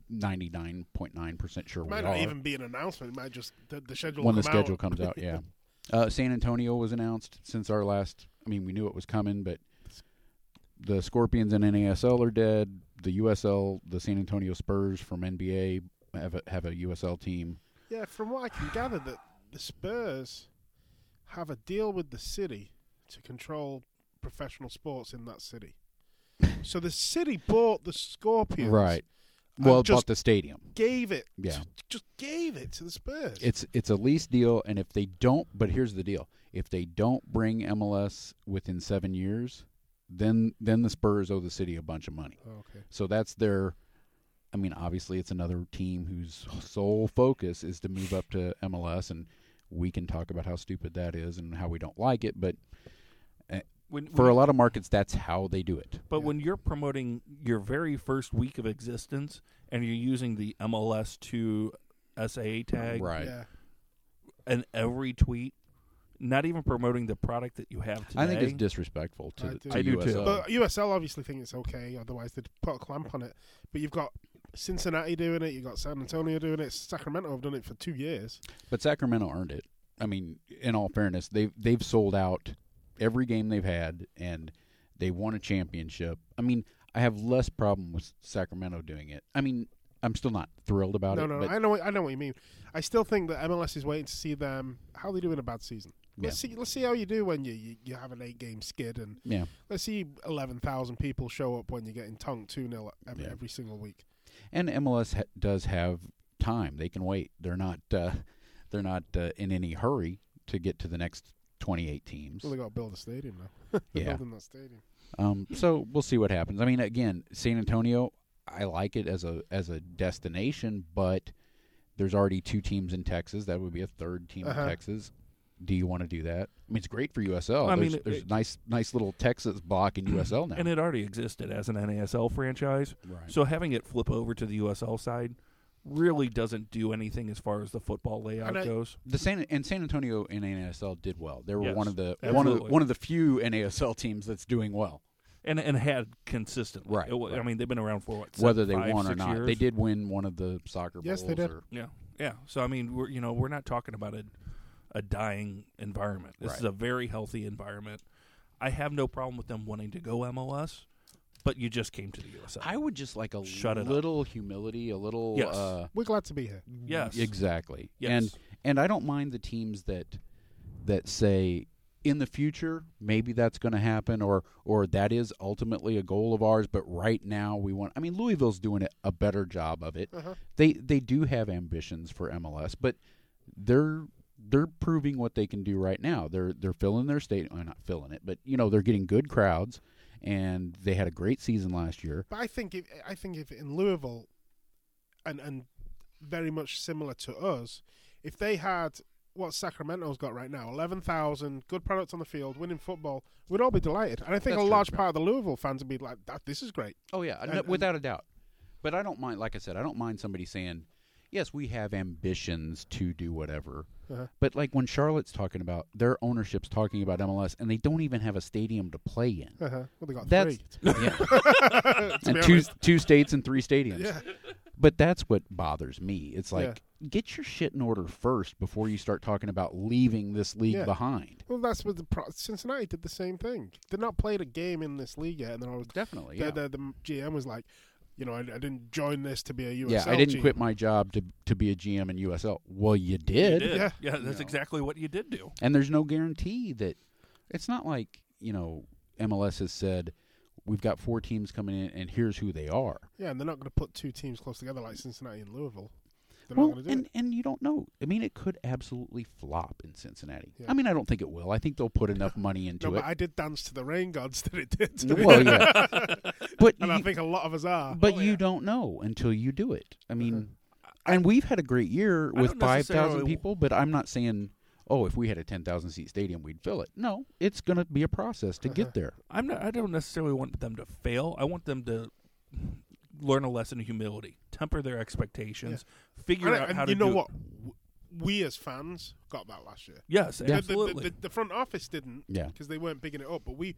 Speaker 2: 99.9% sure we are.
Speaker 3: It might not even be an announcement. It might just the schedule
Speaker 2: when
Speaker 3: will
Speaker 2: the
Speaker 3: come
Speaker 2: schedule
Speaker 3: out.
Speaker 2: comes out. Yeah. San Antonio was announced since our last. I mean, we knew it was coming, but the Scorpions in NASL are dead. The USL, the San Antonio Spurs from NBA have a USL team.
Speaker 3: Yeah, from what I can gather, that the Spurs have a deal with the city to control professional sports in that city. So the city bought the Scorpions,
Speaker 2: Right. Well,
Speaker 3: just
Speaker 2: bought the stadium.
Speaker 3: Gave it.
Speaker 2: Yeah.
Speaker 3: Just gave it to the Spurs.
Speaker 2: It's a lease deal, and if they don't, but here's the deal: if they don't bring MLS within 7 years, then the Spurs owe the city a bunch of money.
Speaker 3: Oh, okay.
Speaker 2: So that's their. I mean, obviously, it's another team whose sole focus is to move up to MLS, and we can talk about how stupid that is and how we don't like it, but for a lot of markets, that's how they do it.
Speaker 1: But when you're promoting your very first week of existence and you're using the MLS2 SAA tag,
Speaker 2: Right?
Speaker 3: Yeah.
Speaker 1: and every tweet, not even promoting the product that you have today.
Speaker 2: I think it's disrespectful to
Speaker 1: I do too.
Speaker 2: USL.
Speaker 3: But USL obviously think it's okay, otherwise they'd put a clamp on it. But you've got Cincinnati doing it, you've got San Antonio doing it, Sacramento have done it for 2 years.
Speaker 2: But Sacramento earned it. I mean, in all fairness, they've sold out every game they've had, and they won a championship. I mean, I have less problem with Sacramento doing it. I mean, I'm still not thrilled about it.
Speaker 3: No,
Speaker 2: but
Speaker 3: I know what you mean. I still think that MLS is waiting to see them how they do in a bad season. Let's see how you do when you have an 8-game skid, and let's see 11,000 people show up when you're getting tonked 2-0 every single week.
Speaker 2: And MLS does have time; they can wait. They're not in any hurry to get to the next 28 teams.
Speaker 3: Well, they got to build a stadium now. They're building that stadium.
Speaker 2: So we'll see what happens. I mean, again, San Antonio, I like it as a destination, but there's already 2 teams in Texas. That would be a third team in Texas. Do you want to do that? I mean, it's great for USL.
Speaker 1: I mean,
Speaker 2: there's nice little Texas block in USL now.
Speaker 1: And it already existed as an NASL franchise.
Speaker 2: Right.
Speaker 1: So having it flip over to the USL side really doesn't do anything as far as the football layout goes.
Speaker 2: San Antonio in NASL did well. They were one of the few NASL teams that's doing well.
Speaker 1: And had consistently.
Speaker 2: Right.
Speaker 1: I mean, they've been around for what?
Speaker 2: Whether they
Speaker 1: 5,
Speaker 2: won or
Speaker 1: 6
Speaker 2: not,
Speaker 1: years?
Speaker 2: they did win one of the soccer bowls.
Speaker 3: Yes, they did.
Speaker 1: Yeah. So I mean, we're not talking about a dying environment. This is a very healthy environment. I have no problem with them wanting to go MLS, but you just came to the USL.
Speaker 2: I would just like a
Speaker 1: Shut it
Speaker 2: little humility, a little.
Speaker 1: Yes.
Speaker 3: We're glad to be here.
Speaker 1: Yes.
Speaker 2: Exactly.
Speaker 1: Yes.
Speaker 2: And I don't mind the teams that say in the future maybe that's going to happen or that is ultimately a goal of ours, but right now we want. I mean, Louisville's doing a better job of it. They do have ambitions for MLS, but they're proving what they can do right now. They're filling their stadium. Well, not filling it, but they're getting good crowds, and they had a great season last year.
Speaker 3: But I think if in Louisville, and very much similar to us, if they had what Sacramento's got right now, 11,000, good products on the field, winning football, we'd all be delighted. And I think
Speaker 2: That's
Speaker 3: a large
Speaker 2: true.
Speaker 3: part of the Louisville fans would be like, this is great.
Speaker 2: Oh yeah, without a doubt. But I don't mind. Like I said, I don't mind somebody saying, yes, we have ambitions to do whatever. But like when Charlotte's talking about, their ownership's talking about MLS, and they don't even have a stadium to play in.
Speaker 3: Well, they got
Speaker 2: That's
Speaker 3: 3.
Speaker 2: yeah. And two states and 3 stadiums.
Speaker 3: Yeah.
Speaker 2: But that's what bothers me. It's like, get your shit in order first before you start talking about leaving this league behind.
Speaker 3: Well, that's what Cincinnati did the same thing. They've not played a game in this league yet, and then I was
Speaker 2: Definitely,
Speaker 3: the GM was like, I didn't join this to be a USL.
Speaker 2: Yeah, I didn't
Speaker 3: GM.
Speaker 2: quit my job to be a GM in USL. Well, you did.
Speaker 1: You did.
Speaker 3: Yeah.
Speaker 1: Yeah, that's exactly what you did do.
Speaker 2: And there's no guarantee that it's not like, MLS has said, we've got 4 teams coming in and here's who they are.
Speaker 3: Yeah, and they're not going to put 2 teams close together like Cincinnati and Louisville. They're
Speaker 2: Well,
Speaker 3: not going to do it.
Speaker 2: and you don't know. I mean, it could absolutely flop in Cincinnati.
Speaker 3: Yeah.
Speaker 2: I mean, I don't think it will. I think they'll put enough money into
Speaker 3: No,
Speaker 2: it.
Speaker 3: but I did dance to the rain gods that it did. To me.
Speaker 2: Well, yeah. But
Speaker 3: and I think a lot of us are.
Speaker 2: But you don't know until you do it. I mean,
Speaker 3: Uh-huh.
Speaker 2: and we've had a great year
Speaker 1: I
Speaker 2: with
Speaker 1: don't
Speaker 2: 5,000
Speaker 1: necessarily-
Speaker 2: people, but I'm not saying, if we had a 10,000 seat stadium, we'd fill it. No, it's going to be a process to get there.
Speaker 1: I don't necessarily want them to fail. I want them to learn a lesson of humility, temper their expectations, figure out how to do.
Speaker 3: You know what? We as fans got that last year.
Speaker 1: Yes,
Speaker 2: Yeah.
Speaker 1: absolutely.
Speaker 3: The front office didn't,
Speaker 2: Yeah.
Speaker 3: because they weren't bigging it up. But we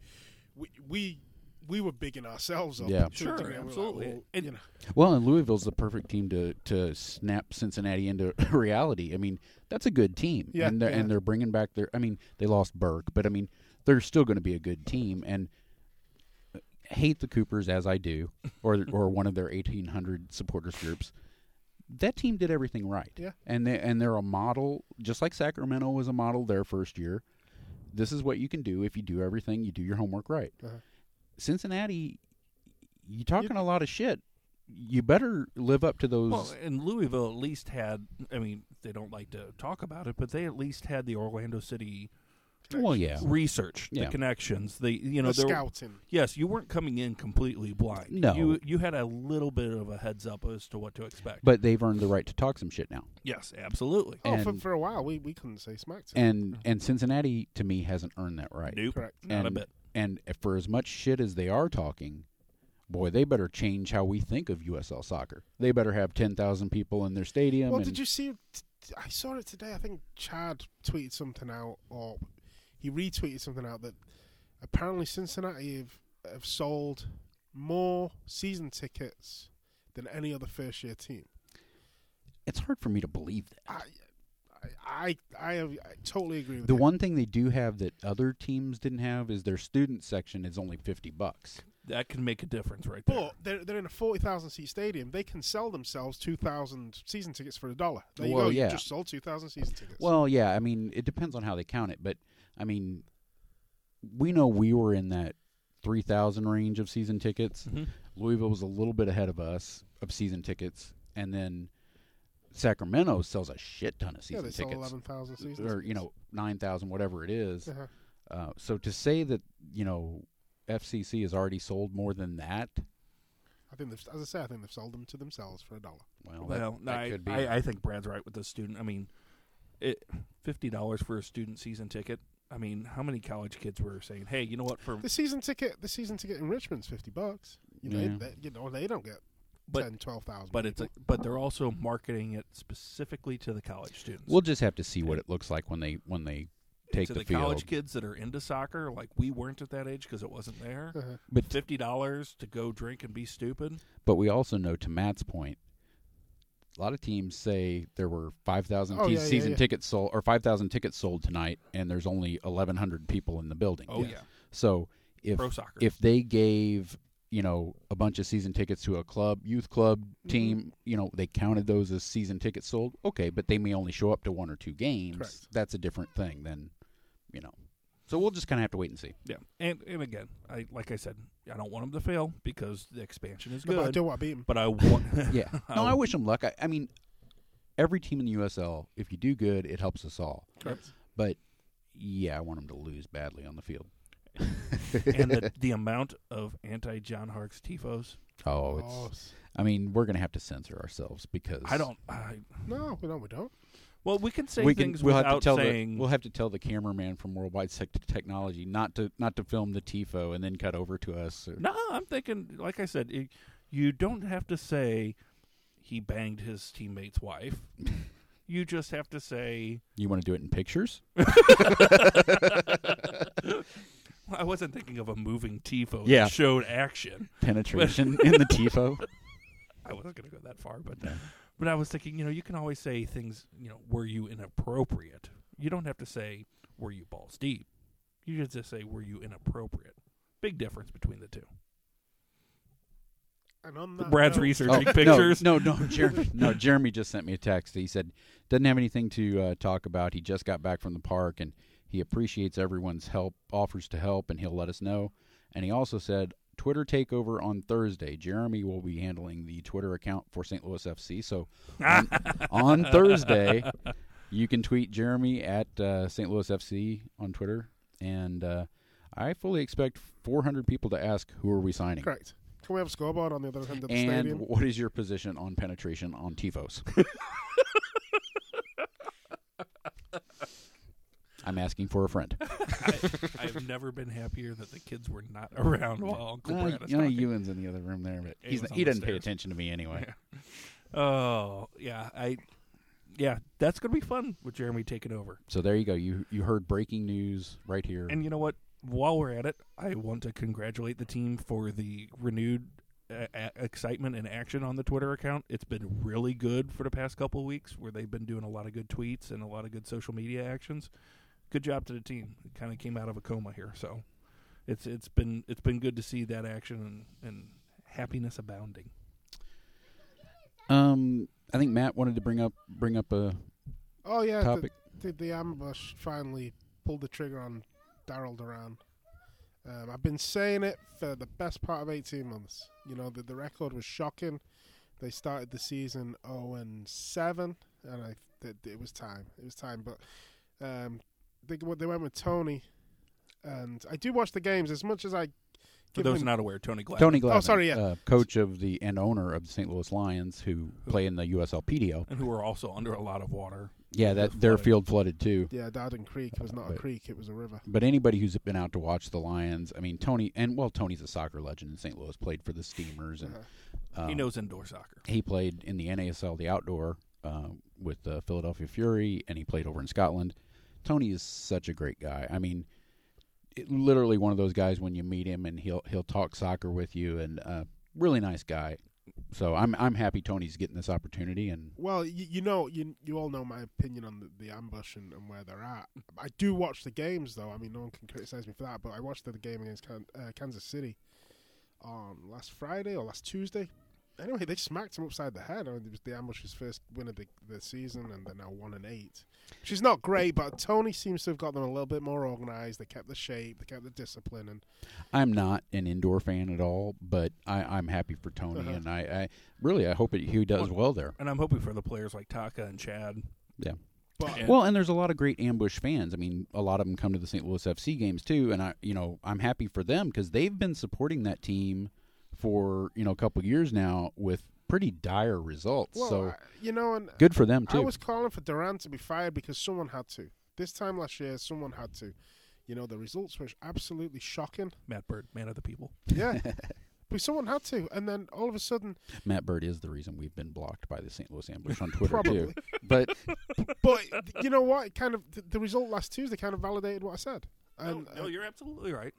Speaker 3: were bigging ourselves up.
Speaker 2: Yeah.
Speaker 3: to a
Speaker 1: Sure,
Speaker 3: degree, and we're
Speaker 1: absolutely.
Speaker 3: Like, well,
Speaker 1: And-
Speaker 2: Well, and Louisville's the perfect team to snap Cincinnati into reality. I mean, that's a good team.
Speaker 3: Yeah,
Speaker 2: and they're bringing back their. I mean, they lost Burke, but I mean, they're still going to be a good team. And hate the Coopers as I do, or one of their 1,800 supporters groups. That team did everything right.
Speaker 3: Yeah.
Speaker 2: And they're a model, just like Sacramento was a model their first year. This is what you can do if you do everything, you do your homework right.
Speaker 3: Uh-huh.
Speaker 2: Cincinnati, you talking a lot of shit. You better live up to those.
Speaker 1: Well, and Louisville at least had, I mean, they don't like to talk about it, but they at least had the Orlando City
Speaker 2: Well, yeah.
Speaker 1: research,
Speaker 2: Yeah.
Speaker 1: the connections. The
Speaker 3: the scouting.
Speaker 1: Yes, you weren't coming in completely blind.
Speaker 2: No.
Speaker 1: You had a little bit of a heads up as to what to expect.
Speaker 2: But they've earned the right to talk some shit now.
Speaker 1: yes, absolutely.
Speaker 3: Oh,
Speaker 2: And-
Speaker 3: for a while we couldn't say smack to them.
Speaker 2: And Cincinnati, to me, hasn't earned that right.
Speaker 1: Nope,
Speaker 3: Correct.
Speaker 1: not a bit.
Speaker 2: And for as much shit as they are talking, boy, they better change how we think of USL soccer. They better have 10,000 people in their stadium.
Speaker 3: Well,
Speaker 2: and
Speaker 3: did you see? I saw it today. I think Chad tweeted something out, or he retweeted something out that apparently Cincinnati have sold more season tickets than any other first-year team.
Speaker 2: It's hard for me to believe that.
Speaker 3: I totally agree with
Speaker 2: The
Speaker 3: you.
Speaker 2: one thing they do have that other teams didn't have is their student section is only $50.
Speaker 1: That can make a difference right there.
Speaker 3: But they're in a 40,000 seat stadium. They can sell themselves 2,000 season tickets for $1. There you
Speaker 2: Well,
Speaker 3: go.
Speaker 2: yeah.
Speaker 3: You just sold 2,000 season tickets.
Speaker 2: Well, yeah, I mean, it depends on how they count it, but I mean, we know we were in that 3,000 range of season tickets.
Speaker 1: Mhm.
Speaker 2: Louisville was a little bit ahead of us of season tickets, and then Sacramento sells a shit ton of
Speaker 3: yeah,
Speaker 2: season
Speaker 3: they sold
Speaker 2: tickets,
Speaker 3: 11,000 season
Speaker 2: or
Speaker 3: tickets.
Speaker 2: 9,000, whatever it is.
Speaker 3: Uh-huh.
Speaker 2: So to say that FCC has already sold more than that,
Speaker 3: I think, as I say, I think they've sold them to themselves for $1.
Speaker 2: well,
Speaker 1: Well,
Speaker 2: that could be.
Speaker 1: I think Brad's right with the student. I mean, $50 for a student season ticket. I mean, how many college kids were saying, "Hey, you know what?" For
Speaker 3: The season ticket in Richmond's $50.
Speaker 2: Yeah.
Speaker 3: They don't get
Speaker 1: But-
Speaker 3: 10, 12,000.
Speaker 1: but but they're also marketing it specifically to the college students.
Speaker 2: We'll just have to see what it looks like when they take
Speaker 1: to
Speaker 2: the
Speaker 1: the
Speaker 2: field.
Speaker 1: college kids that are into soccer, like we weren't at that age because it wasn't there.
Speaker 3: Uh-huh.
Speaker 2: But
Speaker 1: $50 to go drink and be stupid.
Speaker 2: But we also know, to Matt's point, a lot of teams say there were 5,000 season tickets sold, or 5,000 tickets sold tonight, and there's only 1,100 people in the building.
Speaker 1: Oh
Speaker 3: Yes.
Speaker 1: yeah,
Speaker 2: So
Speaker 1: pro soccer.
Speaker 2: if they gave a bunch of season tickets to a youth club team, they counted those as season tickets sold. Okay, but they may only show up to 1 or 2 games.
Speaker 3: Correct.
Speaker 2: That's a different thing than, So we'll just kind of have to wait and see.
Speaker 1: yeah, and again, like I said, I don't want them to fail because the expansion is
Speaker 3: No, but I
Speaker 1: good.
Speaker 3: do want to beat them.
Speaker 1: But I want,
Speaker 2: Yeah. No, I wish them luck. I mean, every team in the USL, if you do good, it helps us all.
Speaker 3: Correct.
Speaker 2: But yeah, I want them to lose badly on the field.
Speaker 1: and the amount of anti-John Harkes tifos.
Speaker 2: I mean, we're going to have to censor ourselves because
Speaker 3: No, we don't.
Speaker 1: Well, we can say
Speaker 2: we'll
Speaker 1: without
Speaker 2: have to tell
Speaker 1: saying.
Speaker 2: we'll have to tell the cameraman from Worldwide Technology not to film the tifo and then cut over to us.
Speaker 1: No, I'm thinking, like I said, you don't have to say he banged his teammate's wife. You just have to say.
Speaker 2: You want to do it in pictures?
Speaker 1: I wasn't thinking of a moving tifo
Speaker 2: Yeah.
Speaker 1: that showed action.
Speaker 2: Penetration in the tifo.
Speaker 1: I wasn't going to go that far, but I was thinking, you can always say things, were you inappropriate? You don't have to say, were you balls deep? You just say, were you inappropriate? Big difference between the two.
Speaker 3: And on that
Speaker 1: Brad's
Speaker 3: note-
Speaker 1: researching pictures.
Speaker 2: No, Jeremy just sent me a text. He said doesn't have anything to talk about. He just got back from the park, and he appreciates everyone's help, offers to help, and he'll let us know. And he also said Twitter takeover on Thursday. Jeremy will be handling the Twitter account for St. Louis FC. So on Thursday, you can tweet Jeremy at St. Louis FC on Twitter, and I fully expect 400 people to ask, who are we signing?
Speaker 3: Correct. Can we have a scoreboard on the other end of the
Speaker 2: And
Speaker 3: stadium?
Speaker 2: what is your position on penetration on TiVos? I'm asking for a friend.
Speaker 1: I've never been happier that the kids were not around while Uncle Brad is talking.
Speaker 2: Ewan's in the other room there, but
Speaker 1: He was on
Speaker 2: he
Speaker 1: the
Speaker 2: doesn't pay
Speaker 1: stairs.
Speaker 2: attention to me anyway.
Speaker 1: Oh, yeah. That's going to be fun with Jeremy taking over.
Speaker 2: So there you go. You heard breaking news right here.
Speaker 1: And you know what? While we're at it, I want to congratulate the team for the renewed excitement and action on the Twitter account. It's been really good for the past couple of weeks, where they've been doing a lot of good tweets and a lot of good social media actions. Good job to the team. It kind of came out of a coma here, so it's been good to see that action and happiness abounding.
Speaker 2: I think Matt wanted to bring up a
Speaker 3: Oh yeah,
Speaker 2: topic.
Speaker 3: the ambush finally pulled the trigger on Daryl Duran. I've been saying it for the best part of 18 months. You know, the record was shocking. They started the season 0-7, and it was time. It was time, but they went with Tony, and I do watch the games as much as I.
Speaker 1: For those not aware, Tony Glavine.
Speaker 2: Tony Glavine,
Speaker 3: Oh, sorry, yeah.
Speaker 2: coach of and owner of the St. Louis Lions, who play in the USLPDL.
Speaker 1: And who are also under a lot of water.
Speaker 2: Yeah, their field flooded too.
Speaker 3: Yeah, Darden Creek was not a creek; it was a river.
Speaker 2: But anybody who's been out to watch the Lions, I mean, Tony's a soccer legend in St. Louis. Played for the Steamers, and
Speaker 1: He knows indoor soccer.
Speaker 2: he played in the NASL, the outdoor, with the Philadelphia Fury, and he played over in Scotland. Tony is such a great guy. I mean, literally one of those guys when you meet him, and he'll talk soccer with you, and really nice guy. So I'm happy Tony's getting this opportunity. And
Speaker 3: Well, you all know my opinion on the ambush and where they're at. I do watch the games, though. I mean, no one can criticize me for that. But I watched the game against Kansas City on last Friday or last Tuesday. Anyway, they smacked him upside the head. I mean, it was the ambush's first win of the season, and they're now 1-8, which is not great. But Tony seems to have got them a little bit more organized. They kept the shape, they kept the discipline, and
Speaker 2: I'm not an indoor fan at all, but I'm happy for Tony, and I really hope he does well there.
Speaker 1: And I'm hoping for the players like Taka and Chad.
Speaker 2: Yeah.
Speaker 3: but
Speaker 2: Well, and there's a lot of great ambush fans. I mean, a lot of them come to the St. Louis FC games too, and I'm happy for them because they've been supporting that team for a couple of years now with pretty dire results.
Speaker 3: well,
Speaker 2: so
Speaker 3: and
Speaker 2: good for them too.
Speaker 3: I was calling for Duran to be fired because someone had to. This time last year, someone had to. The results were absolutely shocking.
Speaker 1: Matt Bird, man of the people.
Speaker 3: Yeah. But someone had to. And then all of a sudden...
Speaker 2: Matt Bird is the reason we've been blocked by the St. Louis Ambush on Twitter
Speaker 3: Probably.
Speaker 2: too. But
Speaker 3: But you know what? It kind of the result last Tuesday kind of validated what I said. And,
Speaker 1: No, you're absolutely right.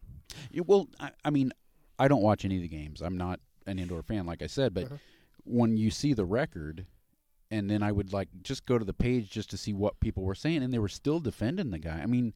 Speaker 2: I mean, I don't watch any of the games. I'm not an indoor fan, like I said. But when you see the record, and then I would just go to the page just to see what people were saying, and they were still defending the guy. I mean,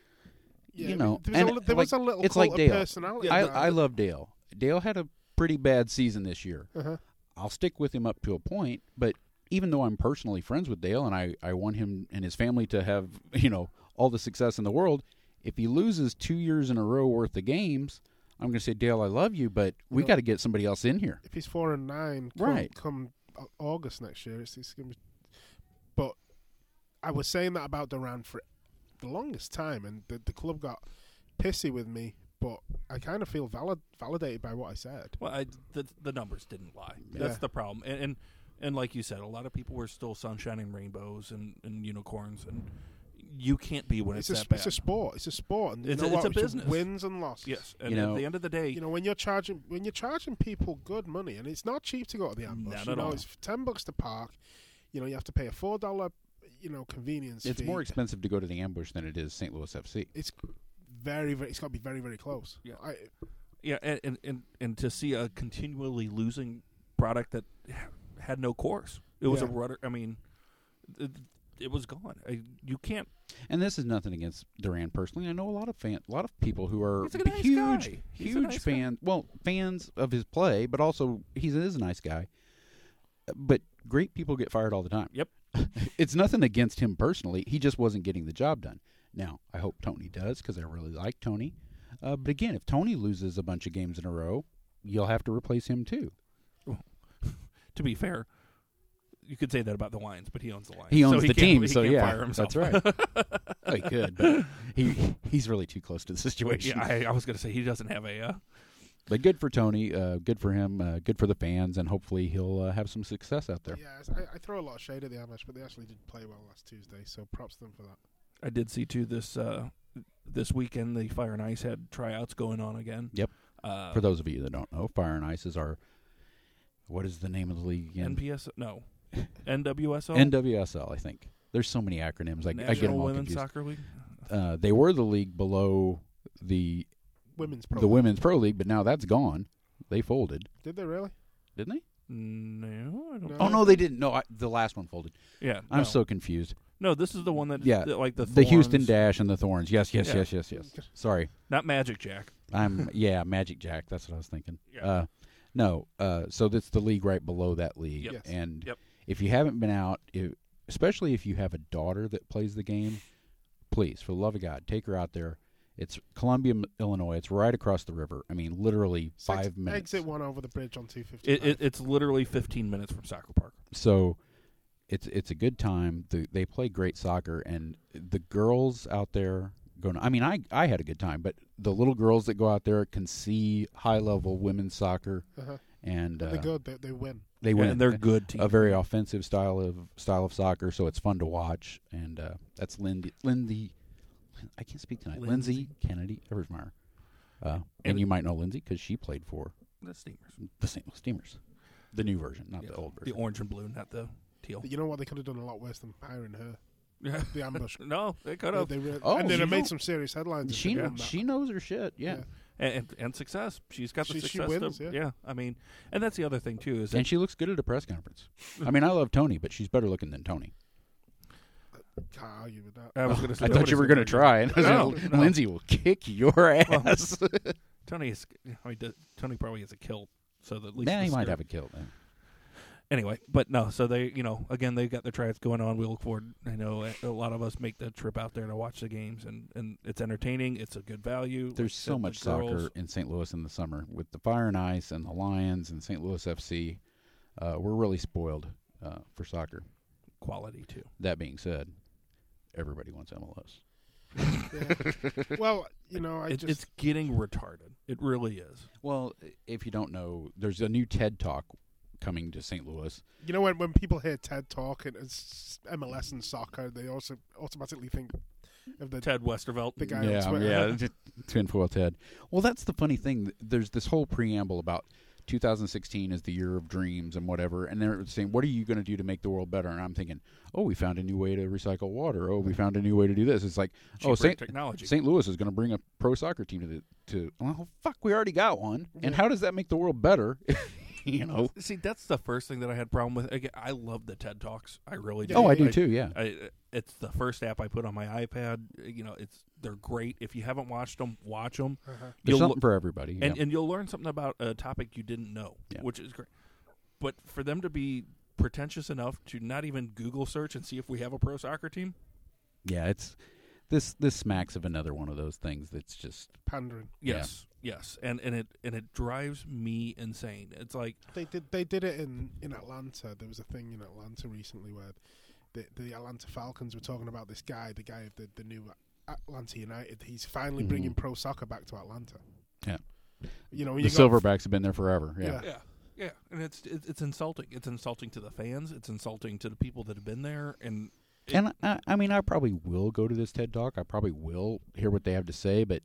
Speaker 3: there
Speaker 2: and
Speaker 3: was a little
Speaker 2: it's
Speaker 3: cult
Speaker 2: like
Speaker 3: of
Speaker 2: Dale.
Speaker 3: personality.
Speaker 2: I love Dale. Dale had a pretty bad season this year. I'll stick with him up to a point, but even though I'm personally friends with Dale and I want him and his family to have, all the success in the world, if he loses 2 years in a row worth of games, I'm going to say, Dale, I love you, but we got to get somebody else in here.
Speaker 3: If he's 4-9, come August next year, it's going to be. But I was saying that about Duran for the longest time, and the club got pissy with me. But I kind of feel validated by what I said.
Speaker 1: Well, the numbers didn't lie. That's the problem. And like you said, a lot of people were still sunshine and rainbows and unicorns, and you can't be when it's that bad.
Speaker 3: It's a sport. It's a sport. And
Speaker 1: it's
Speaker 3: a
Speaker 1: business.
Speaker 3: Wins and losses.
Speaker 1: Yes. And at the end of the day,
Speaker 3: when you're charging people good money, and it's not cheap to go to the ambush.
Speaker 1: Not at all.
Speaker 3: It's $10 to park. You have to pay a $4 convenience.
Speaker 2: It's
Speaker 3: fee.
Speaker 2: more expensive to go to the ambush than it is St. Louis FC.
Speaker 3: It's very, very. It's got to be very, very close.
Speaker 1: Yeah. And to see a continually losing product that had no course. It was a rudder. I mean, it was gone. You can't.
Speaker 2: And this is nothing against Duran personally. I know a lot of people who are
Speaker 1: He's a nice
Speaker 2: huge,
Speaker 1: guy. He's a
Speaker 2: huge
Speaker 1: nice
Speaker 2: fans. Well, fans of his play, but also he is a nice guy. But great people get fired all the time.
Speaker 1: Yep.
Speaker 2: It's nothing against him personally. He just wasn't getting the job done. Now, I hope Tony does because I really like Tony. But again, if Tony loses a bunch of games in a row, you'll have to replace him too.
Speaker 1: To be fair, you could say that about the Lions, but he owns the Lions.
Speaker 2: He owns the team,
Speaker 1: he
Speaker 2: so
Speaker 1: can't
Speaker 2: yeah,
Speaker 1: fire himself.
Speaker 2: that's right. Oh, he could, but he's really too close to the situation.
Speaker 1: Yeah, I was going to say he doesn't have a.
Speaker 2: But good for Tony, good for him, good for the fans, and hopefully he'll have some success out there.
Speaker 3: Yeah, I throw a lot of shade at the Amish, but they actually did play well last Tuesday, so props to them for that.
Speaker 1: I did see too this weekend the Fire and Ice had tryouts going on again.
Speaker 2: Yep. For those of you that don't know, Fire and Ice is our. What is the name of the league again?
Speaker 1: NPS? No. NWSL?
Speaker 2: NWSL, I think. There's so many acronyms. I get them
Speaker 1: National
Speaker 2: all
Speaker 1: Women's
Speaker 2: confused.
Speaker 1: Soccer League?
Speaker 2: They were the league below the
Speaker 3: Women's Pro.
Speaker 2: Women's Pro League, but now that's gone. They folded.
Speaker 3: Did they really?
Speaker 2: Didn't they?
Speaker 1: No, I don't
Speaker 3: No.
Speaker 2: Oh, no, they didn't. No, the last one folded.
Speaker 1: Yeah.
Speaker 2: I'm
Speaker 1: no.
Speaker 2: so confused.
Speaker 1: No, this is the one that,
Speaker 2: Yeah,
Speaker 1: like the
Speaker 2: The Houston
Speaker 1: Thorns.
Speaker 2: Dash and the Thorns. Yes.
Speaker 1: Yeah.
Speaker 2: Sorry.
Speaker 1: Not Magic Jack.
Speaker 2: Magic Jack. That's what I was thinking.
Speaker 1: Yeah.
Speaker 2: No, so that's the league right below that league.
Speaker 1: Yep.
Speaker 3: Yes.
Speaker 2: And
Speaker 1: Yep.
Speaker 2: if you haven't been out, especially if you have a daughter that plays the game, please, for the love of God, take her out there. It's Columbia, Illinois. It's right across the river. I mean, literally 5 minutes.
Speaker 3: Exit 1 over the bridge on 255.
Speaker 1: It's literally 15 minutes from Soccer Park.
Speaker 2: So it's a good time. They play great soccer, and the girls out there going. I mean, I had a good time, but the little girls that go out there can see high level women's soccer, and
Speaker 3: They're good. They win.
Speaker 2: They win,
Speaker 1: and they're good team.
Speaker 2: a very offensive style of soccer. So it's fun to watch, and that's Lindsay. I can't speak tonight. Lindsay Kennedy Eversmeyer, and you might know Lindsay because she played for
Speaker 1: the Steamers.
Speaker 2: the St. Louis Steamers, the new version, not the old
Speaker 1: The
Speaker 2: version.
Speaker 1: orange and blue, not the teal.
Speaker 3: You know what? They could have done a lot worse than hiring her.
Speaker 1: Yeah.
Speaker 3: The ambush.
Speaker 1: No, they could have.
Speaker 3: They really,
Speaker 2: Oh,
Speaker 3: and then
Speaker 2: you
Speaker 3: it made
Speaker 2: know-
Speaker 3: some serious headlines. if
Speaker 2: She
Speaker 3: they'd done that.
Speaker 2: she knows her shit. Yeah.
Speaker 1: And success. She's got the
Speaker 3: She
Speaker 1: success.
Speaker 3: wins,
Speaker 1: to,
Speaker 3: yeah.
Speaker 1: I mean, and that's the other thing too is that
Speaker 2: And she looks good at a press conference. I mean, I love Tony, but she's better looking than Tony.
Speaker 3: Can't argue with that.
Speaker 1: I was going to say
Speaker 2: I thought you were going to try. And I was
Speaker 1: No,
Speaker 2: like,
Speaker 1: no.
Speaker 2: Lindsay will kick your ass.
Speaker 1: Tony is. I mean, Tony probably has a kill, so that at least
Speaker 2: Nah, he
Speaker 1: the
Speaker 2: might
Speaker 1: skirt-
Speaker 2: have a kill. Then.
Speaker 1: Anyway, but no. So they, again, they've got their tryouts going on. We look forward. I know a lot of us make the trip out there to watch the games, and it's entertaining. It's a good value.
Speaker 2: There's
Speaker 1: Like I
Speaker 2: so
Speaker 1: said,
Speaker 2: much
Speaker 1: the girls-
Speaker 2: soccer in St. Louis in the summer with the Fire and Ice and the Lions and St. Louis FC. We're really spoiled for soccer.
Speaker 1: quality too.
Speaker 2: That being said, everybody wants MLS.
Speaker 3: Yeah. Well,
Speaker 1: It's getting retarded. It really is.
Speaker 2: Well, if you don't know, there's a new TED Talk coming to St. Louis.
Speaker 3: when people hear TED Talk and it's MLS and soccer, they also automatically think of the
Speaker 1: Ted Westervelt.
Speaker 3: the guy on Twitter.
Speaker 2: Yeah, tinfoil Ted. Well, that's the funny thing. There's this whole preamble about 2016 is the year of dreams and whatever, and they're saying, what are you going to do to make the world better? And I'm thinking, oh, we found a new way to recycle water. Oh, we found a new way to do this. It's like,
Speaker 1: Cheaper technology.
Speaker 2: St. Louis is going to bring a pro soccer team well, fuck, we already got one. And how does that make the world better?
Speaker 1: See, that's the first thing that I had problem with. Again, I love the TED Talks. I really do.
Speaker 2: Oh, I do too, yeah.
Speaker 1: It's the first app I put on my iPad. They're great. If you haven't watched them, watch them.
Speaker 2: There's something for everybody.
Speaker 1: And you'll learn something about a topic you didn't know, which is great. But for them to be pretentious enough to not even Google search and see if we have a pro soccer team,
Speaker 2: yeah, it's this smacks of another one of those things that's just
Speaker 3: Pandering.
Speaker 1: yes, and it drives me insane. It's like
Speaker 3: They did it in Atlanta. There was a thing in Atlanta recently where the Atlanta Falcons were talking about this guy, the guy of the new Atlanta United. He's finally bringing pro soccer back to Atlanta.
Speaker 2: Yeah.
Speaker 3: When
Speaker 2: the
Speaker 3: you got
Speaker 2: Silverbacks have been there forever. Yeah.
Speaker 1: yeah, and it's insulting. It's insulting to the fans. It's insulting to the people that have been there. And
Speaker 2: I mean, I probably will go to this TED Talk. I probably will hear what they have to say, but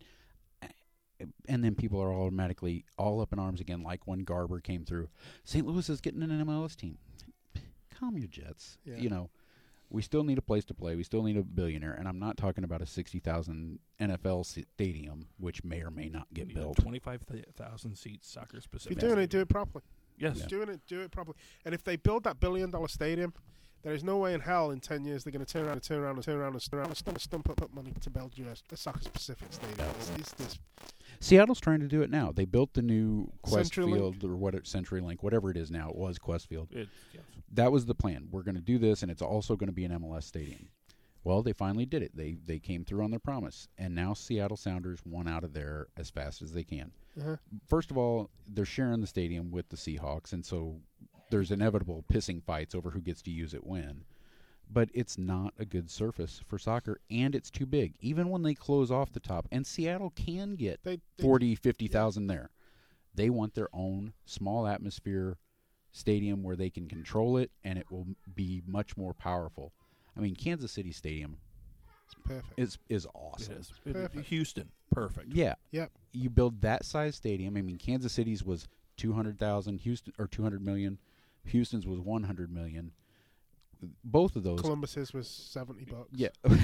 Speaker 2: and then people are automatically all up in arms again, like when Garber came through. St. Louis is getting an MLS team. Calm your jets.
Speaker 3: Yeah.
Speaker 2: We still need a place to play. We still need a billionaire, and I'm not talking about a 60,000 NFL stadium, which may or may not get built.
Speaker 1: 25,000 seats, soccer
Speaker 3: if
Speaker 1: specific.
Speaker 3: you're doing it, do it properly.
Speaker 1: Yes.
Speaker 3: Do it properly. And if they build that $1 billion stadium, There is no way in hell in 10 years they're going to turn around and stump up money to build you a Soccer Specific stadium. It's this.
Speaker 2: Seattle's trying to do it now. They built the new Quest
Speaker 3: CenturyLink?
Speaker 2: Field or CenturyLink, whatever it is now. It was Quest Field.
Speaker 1: Yes.
Speaker 2: That was the plan. We're going to do this, and it's also going to be an MLS stadium. Well, they finally did it. They came through on their promise, and now Seattle Sounders want out of there as fast as they can.
Speaker 3: Uh-huh.
Speaker 2: First of all, they're sharing the stadium with the Seahawks, and so there's inevitable pissing fights over who gets to use it when. But it's not a good surface for soccer, and it's too big. Even when they close off the top, and Seattle can get 40, 50,000 there. They want their own small atmosphere stadium where they can control it, and it will be much more powerful. I mean, Kansas City Stadium
Speaker 3: Perfect.
Speaker 2: is awesome.
Speaker 1: It is.
Speaker 3: Perfect.
Speaker 1: Houston, perfect.
Speaker 2: Yeah.
Speaker 3: Yep.
Speaker 2: You build that size stadium. I mean, Kansas City's was 200,000, Houston or 200 million. Houston's was 100 million. Both of those.
Speaker 3: Columbus's was $70.
Speaker 2: Yeah.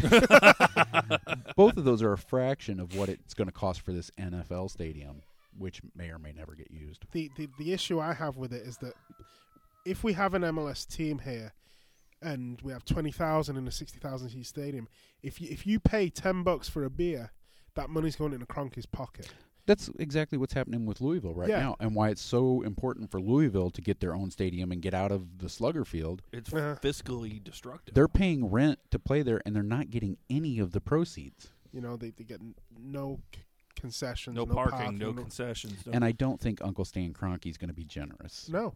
Speaker 2: Both of those are a fraction of what it's going to cost for this NFL stadium, which may or may never get used.
Speaker 3: The issue I have with it is that if we have an MLS team here and we have 20,000 in a 60,000 seat stadium, if you pay $10 for a beer, that money's going in a Kroenke's pocket.
Speaker 2: That's exactly what's happening with Louisville right now, and why it's so important for Louisville to get their own stadium and get out of the Slugger Field.
Speaker 1: It's fiscally destructive.
Speaker 2: They're paying rent to play there, and they're not getting any of the proceeds.
Speaker 3: You know, they get no concessions,
Speaker 1: no parking, no concessions.
Speaker 2: And I don't think Uncle Stan Kroenke's going to be generous.
Speaker 3: No.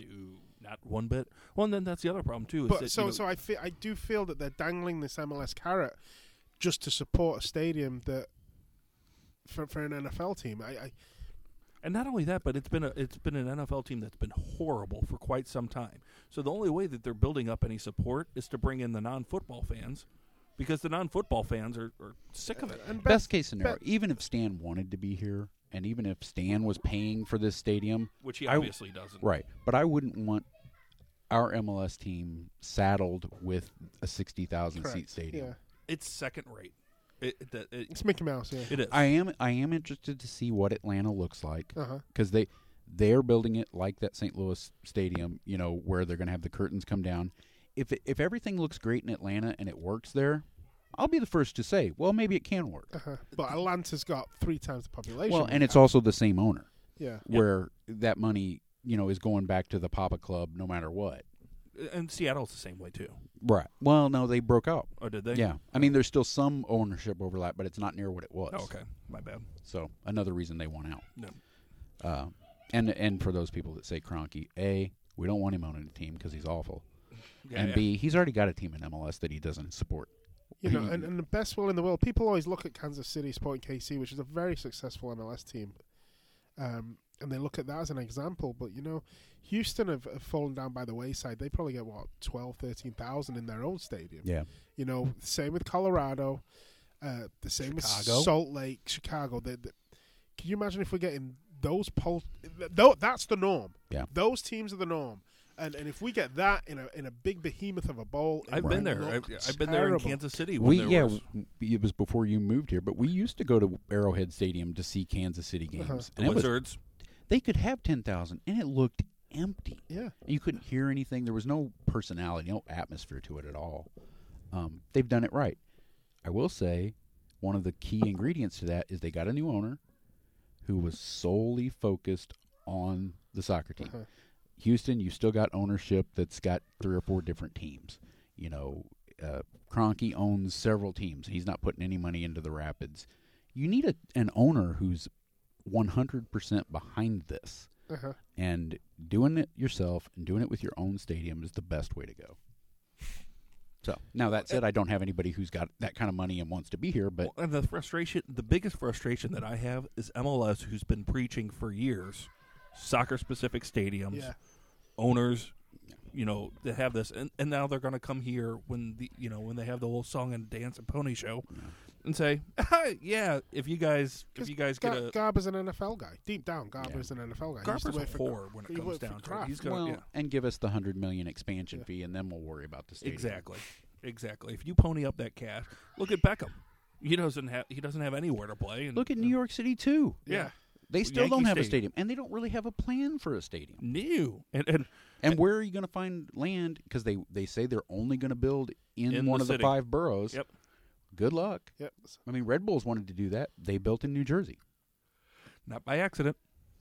Speaker 1: Not one bit. Well, and then that's the other problem too. Is
Speaker 3: But
Speaker 1: that,
Speaker 3: so I do feel that they're dangling this MLS carrot just to support a stadium that for an NFL team.
Speaker 1: And not only that, but it's been an NFL team that's been horrible for quite some time. So the only way that they're building up any support is to bring in the non-football fans, because the non-football fans are sick of it.
Speaker 3: And
Speaker 2: Best case scenario, even if Stan wanted to be here, and even if Stan was paying for this stadium,
Speaker 1: which he obviously doesn't.
Speaker 2: Right, but I wouldn't want our MLS team saddled with a 60,000 seat stadium.
Speaker 3: Yeah.
Speaker 1: It's second rate.
Speaker 3: It's Mickey Mouse. Yeah,
Speaker 1: it is.
Speaker 2: I am interested to see what Atlanta looks like, because they're building it like that St. Louis stadium, you know, where they're going to have the curtains come down. If everything looks great in Atlanta and it works there, I'll be the first to say, well, maybe it can work.
Speaker 3: But Atlanta's got 3 times the population.
Speaker 2: Well, and it's also the same owner.
Speaker 3: Yeah.
Speaker 2: Where that money, you know, is going back to the Papa Club no matter what.
Speaker 1: And Seattle's the same way too.
Speaker 2: Right. Well, no, they broke out.
Speaker 1: Oh, did they?
Speaker 2: Yeah. I mean, there's still some ownership overlap, but it's not near what it was.
Speaker 1: Oh, okay. My bad.
Speaker 2: So another reason they want out.
Speaker 1: No.
Speaker 2: And for those people that say Kroenke, A, we don't want him on a team because he's awful.
Speaker 1: Yeah,
Speaker 2: and B, he's already got a team in MLS that he doesn't support.
Speaker 3: You know, and the best will in the world, people always look at Kansas City, Sporting KC, which is a very successful MLS team, and they look at that as an example. But, you know, Houston have fallen down by the wayside. They probably get, 13,000 in their own stadium.
Speaker 2: Yeah.
Speaker 3: You know, same with Colorado, the same with Salt Lake, Chicago. Can you imagine if we're getting those that's the norm.
Speaker 2: Yeah.
Speaker 3: Those teams are the norm. And if we get that in a big behemoth of a bowl,
Speaker 1: I've been there. I've been there in Kansas City.
Speaker 2: It was before you moved here, but we used to go to Arrowhead Stadium to see Kansas City games.
Speaker 1: The Wizards.
Speaker 2: They could have 10,000, and it looked empty.
Speaker 3: Yeah,
Speaker 2: you couldn't hear anything. There was no personality, no atmosphere to it at all. They've done it right. I will say, one of the key ingredients to that is they got a new owner who was solely focused on the soccer team. Houston, you still got ownership that's got 3 or 4 different teams. You know, Kroenke owns several teams. He's not putting any money into the Rapids. You need an owner who's 100% behind this. And doing it yourself and doing it with your own stadium is the best way to go. So, now that said, I don't have anybody who's got that kind of money and wants to be here. But
Speaker 1: and the biggest frustration that I have is MLS, who's been preaching for years soccer-specific stadiums, owners, you know, that have this, and now they're going to come here when they have the little song and dance and pony show, and say, if you guys get a
Speaker 3: Garber's an NFL guy. Deep down, Garber's an NFL guy.
Speaker 1: Garber's a whore when it comes down to it. He's gonna,
Speaker 2: and give us the $100 million expansion fee, and then we'll worry about the stadium.
Speaker 1: Exactly. If you pony up that cash, look at Beckham. He doesn't have anywhere to play. And,
Speaker 2: look at New York City too.
Speaker 1: Yeah.
Speaker 2: They still
Speaker 1: Yankee
Speaker 2: don't have a
Speaker 1: Stadium.
Speaker 2: stadium, and they don't really have a plan for a stadium.
Speaker 1: New. And
Speaker 2: where are you going to find land? Because they say they're only going to build in one
Speaker 1: the
Speaker 2: of the
Speaker 1: city.
Speaker 2: 5 boroughs.
Speaker 1: Yep.
Speaker 2: Good luck.
Speaker 3: Yep.
Speaker 2: I mean, Red Bulls wanted to do that. They built in New Jersey.
Speaker 1: Not by accident.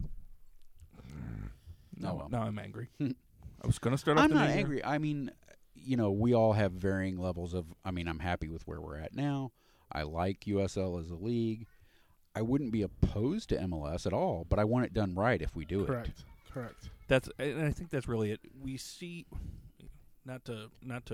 Speaker 2: Oh, well.
Speaker 1: Now I'm angry. I was going to start off
Speaker 2: I'm
Speaker 1: the
Speaker 2: not
Speaker 1: new year.
Speaker 2: angry. I mean, we all have varying levels of. I mean, I'm happy with where we're at now. I like USL as a league. I wouldn't be opposed to MLS at all, but I want it done right if we do it.
Speaker 3: Correct.
Speaker 1: And I think that's really it. We see, not to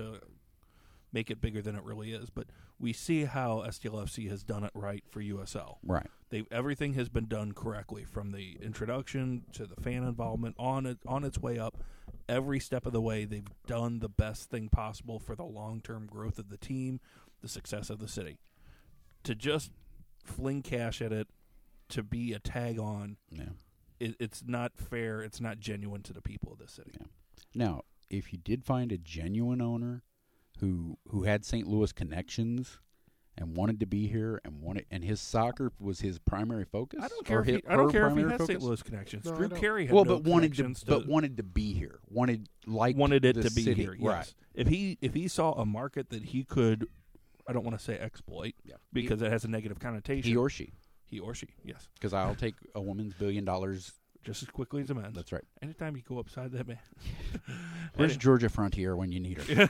Speaker 1: make it bigger than it really is, but we see how STLFC has done it right for USL.
Speaker 2: Right.
Speaker 1: Everything has been done correctly, from the introduction to the fan involvement on its way up. Every step of the way, they've done the best thing possible for the long-term growth of the team, the success of the city. To just fling cash at it, to be a tag on, it's not fair. It's not genuine to the people of this city.
Speaker 2: Yeah. Now, if you did find a genuine owner who had St. Louis connections and wanted to be here and his soccer was his primary focus,
Speaker 1: I don't care if he has
Speaker 2: focus?
Speaker 1: St. Louis connections.
Speaker 3: No,
Speaker 1: Drew
Speaker 3: I don't.
Speaker 1: Carey had
Speaker 2: but wanted to be here. Wanted it
Speaker 1: to be
Speaker 2: city.
Speaker 1: here. Yes.
Speaker 2: Right.
Speaker 1: If he saw a market that he could, I don't want to say exploit, because it has a negative connotation.
Speaker 2: He or she.
Speaker 1: Yes.
Speaker 2: Because I'll take a woman's $1 billion
Speaker 1: just as quickly as a man.
Speaker 2: That's right.
Speaker 1: Anytime you go upside that man.
Speaker 2: Where's Georgia Frontier when you need her?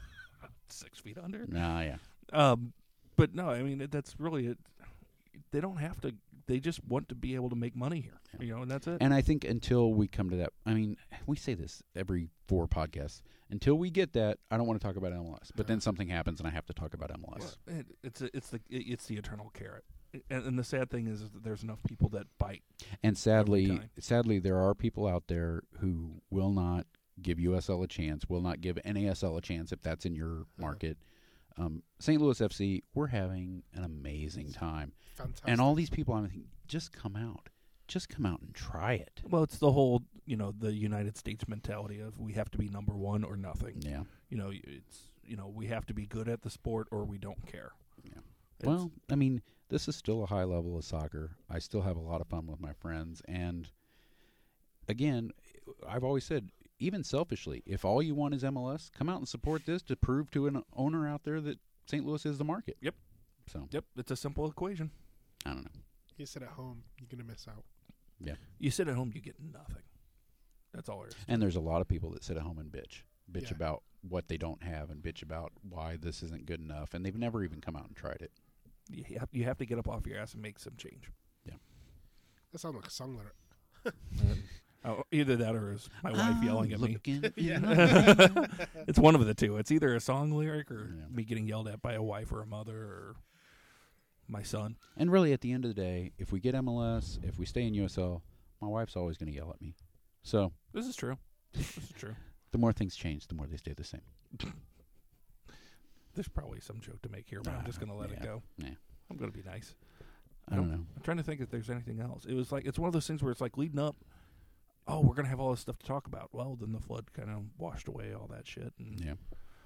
Speaker 1: 6 feet under.
Speaker 2: Nah, yeah.
Speaker 1: But no, I mean that's really it. They don't have to. They just want to be able to make money here, and that's it.
Speaker 2: And I think until we come to that, I mean, we say this every 4 podcasts. Until we get that, I don't want to talk about MLS. But then something happens, and I have to talk about MLS.
Speaker 1: Well, it's the eternal carrot. And the sad thing is that there's enough people that bite.
Speaker 2: And sadly, there are people out there who will not give USL a chance, will not give NASL a chance if that's in your market. St. Louis FC, we're having an amazing time.
Speaker 3: Fantastic.
Speaker 2: And all these people, I'm thinking, just come out. Just come out and try it.
Speaker 1: Well, it's the whole, the United States mentality of we have to be number one or nothing.
Speaker 2: Yeah.
Speaker 1: We have to be good at the sport or we don't care.
Speaker 2: Yeah. Well, I mean, this is still a high level of soccer. I still have a lot of fun with my friends. And, again, I've always said, even selfishly, if all you want is MLS, come out and support this to prove to an owner out there that St. Louis is the market.
Speaker 1: Yep.
Speaker 2: So.
Speaker 1: Yep. It's a simple equation.
Speaker 2: I don't know.
Speaker 3: You sit at home, you're going to miss out.
Speaker 2: Yeah.
Speaker 1: You sit at home, you get nothing. That's all there is.
Speaker 2: And there's a lot of people that sit at home and bitch about what they don't have and bitch about why this isn't good enough, and they've never even come out and tried it.
Speaker 1: You have to get up off your ass and make some change.
Speaker 2: Yeah.
Speaker 3: That sounds like a song lyric.
Speaker 1: Either that or is my wife yelling at me.
Speaker 3: Yeah.
Speaker 1: It's one of the two. It's either a song lyric or me getting yelled at by a wife or a mother or my son.
Speaker 2: And really, at the end of the day, if we get MLS, if we stay in USL, my wife's always going to yell at me. So
Speaker 1: This is true.
Speaker 2: the more things change, the more they stay the same.
Speaker 1: There's probably some joke to make here, but I'm just going to let it go.
Speaker 2: Yeah.
Speaker 1: I'm going to be nice.
Speaker 2: I don't know.
Speaker 1: I'm trying to think if there's anything else. It's one of those things where it's like leading up, oh, we're going to have all this stuff to talk about. Well, then the flood kind of washed away all that shit. And
Speaker 2: Yeah.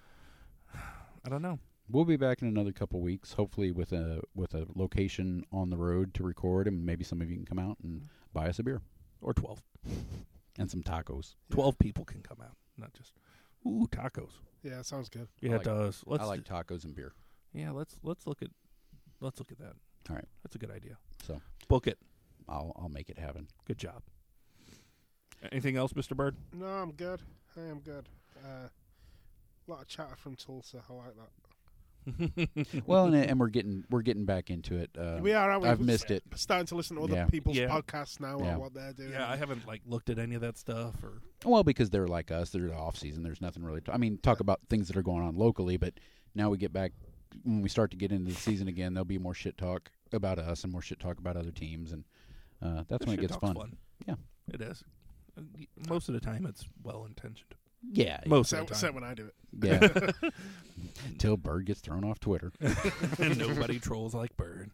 Speaker 1: I don't know.
Speaker 2: We'll be back in another couple weeks, hopefully with a location on the road to record, and maybe some of you can come out and buy us a beer.
Speaker 1: Or 12.
Speaker 2: And some tacos.
Speaker 1: 12 people can come out, not just, tacos.
Speaker 3: Yeah, sounds good.
Speaker 1: Yeah,
Speaker 2: like-
Speaker 1: it does.
Speaker 2: I like tacos and beer.
Speaker 1: Yeah, let's look at that.
Speaker 2: All right.
Speaker 1: That's a good idea.
Speaker 2: So
Speaker 1: Book it.
Speaker 2: I'll make it happen.
Speaker 1: Good job. Anything else, Mr. Bird?
Speaker 3: No, I'm good. I am good. A lot of chatter from Tulsa. I like that.
Speaker 2: Well, and we're getting back into it.
Speaker 3: We are, aren't we?
Speaker 2: I've missed it.
Speaker 3: Starting to listen to other
Speaker 2: Yeah.
Speaker 3: people's
Speaker 1: Yeah.
Speaker 3: podcasts now
Speaker 2: Yeah.
Speaker 3: and what they're doing.
Speaker 1: Yeah, I haven't looked at any of that stuff or.
Speaker 2: Well, because they're like us. They're off season. There's nothing really. Talk about things that are going on locally, but now we get back when we start to get into the season again. There'll be more shit talk about us and more shit talk about other teams, and that's when it gets fun. Yeah,
Speaker 1: it is. Most of the time, it's well intentioned.
Speaker 2: Yeah,
Speaker 1: Most of the
Speaker 3: Except
Speaker 1: time.
Speaker 3: when I do it.
Speaker 2: yeah. Till Bird gets thrown off Twitter.
Speaker 1: And nobody trolls like Bird.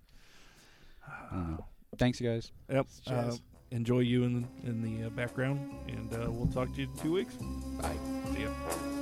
Speaker 2: I don't know. Thanks, you guys.
Speaker 1: Yep.
Speaker 3: Cheers.
Speaker 1: Enjoy you in the background, and we'll talk to you in 2 weeks.
Speaker 2: Bye.
Speaker 1: See ya.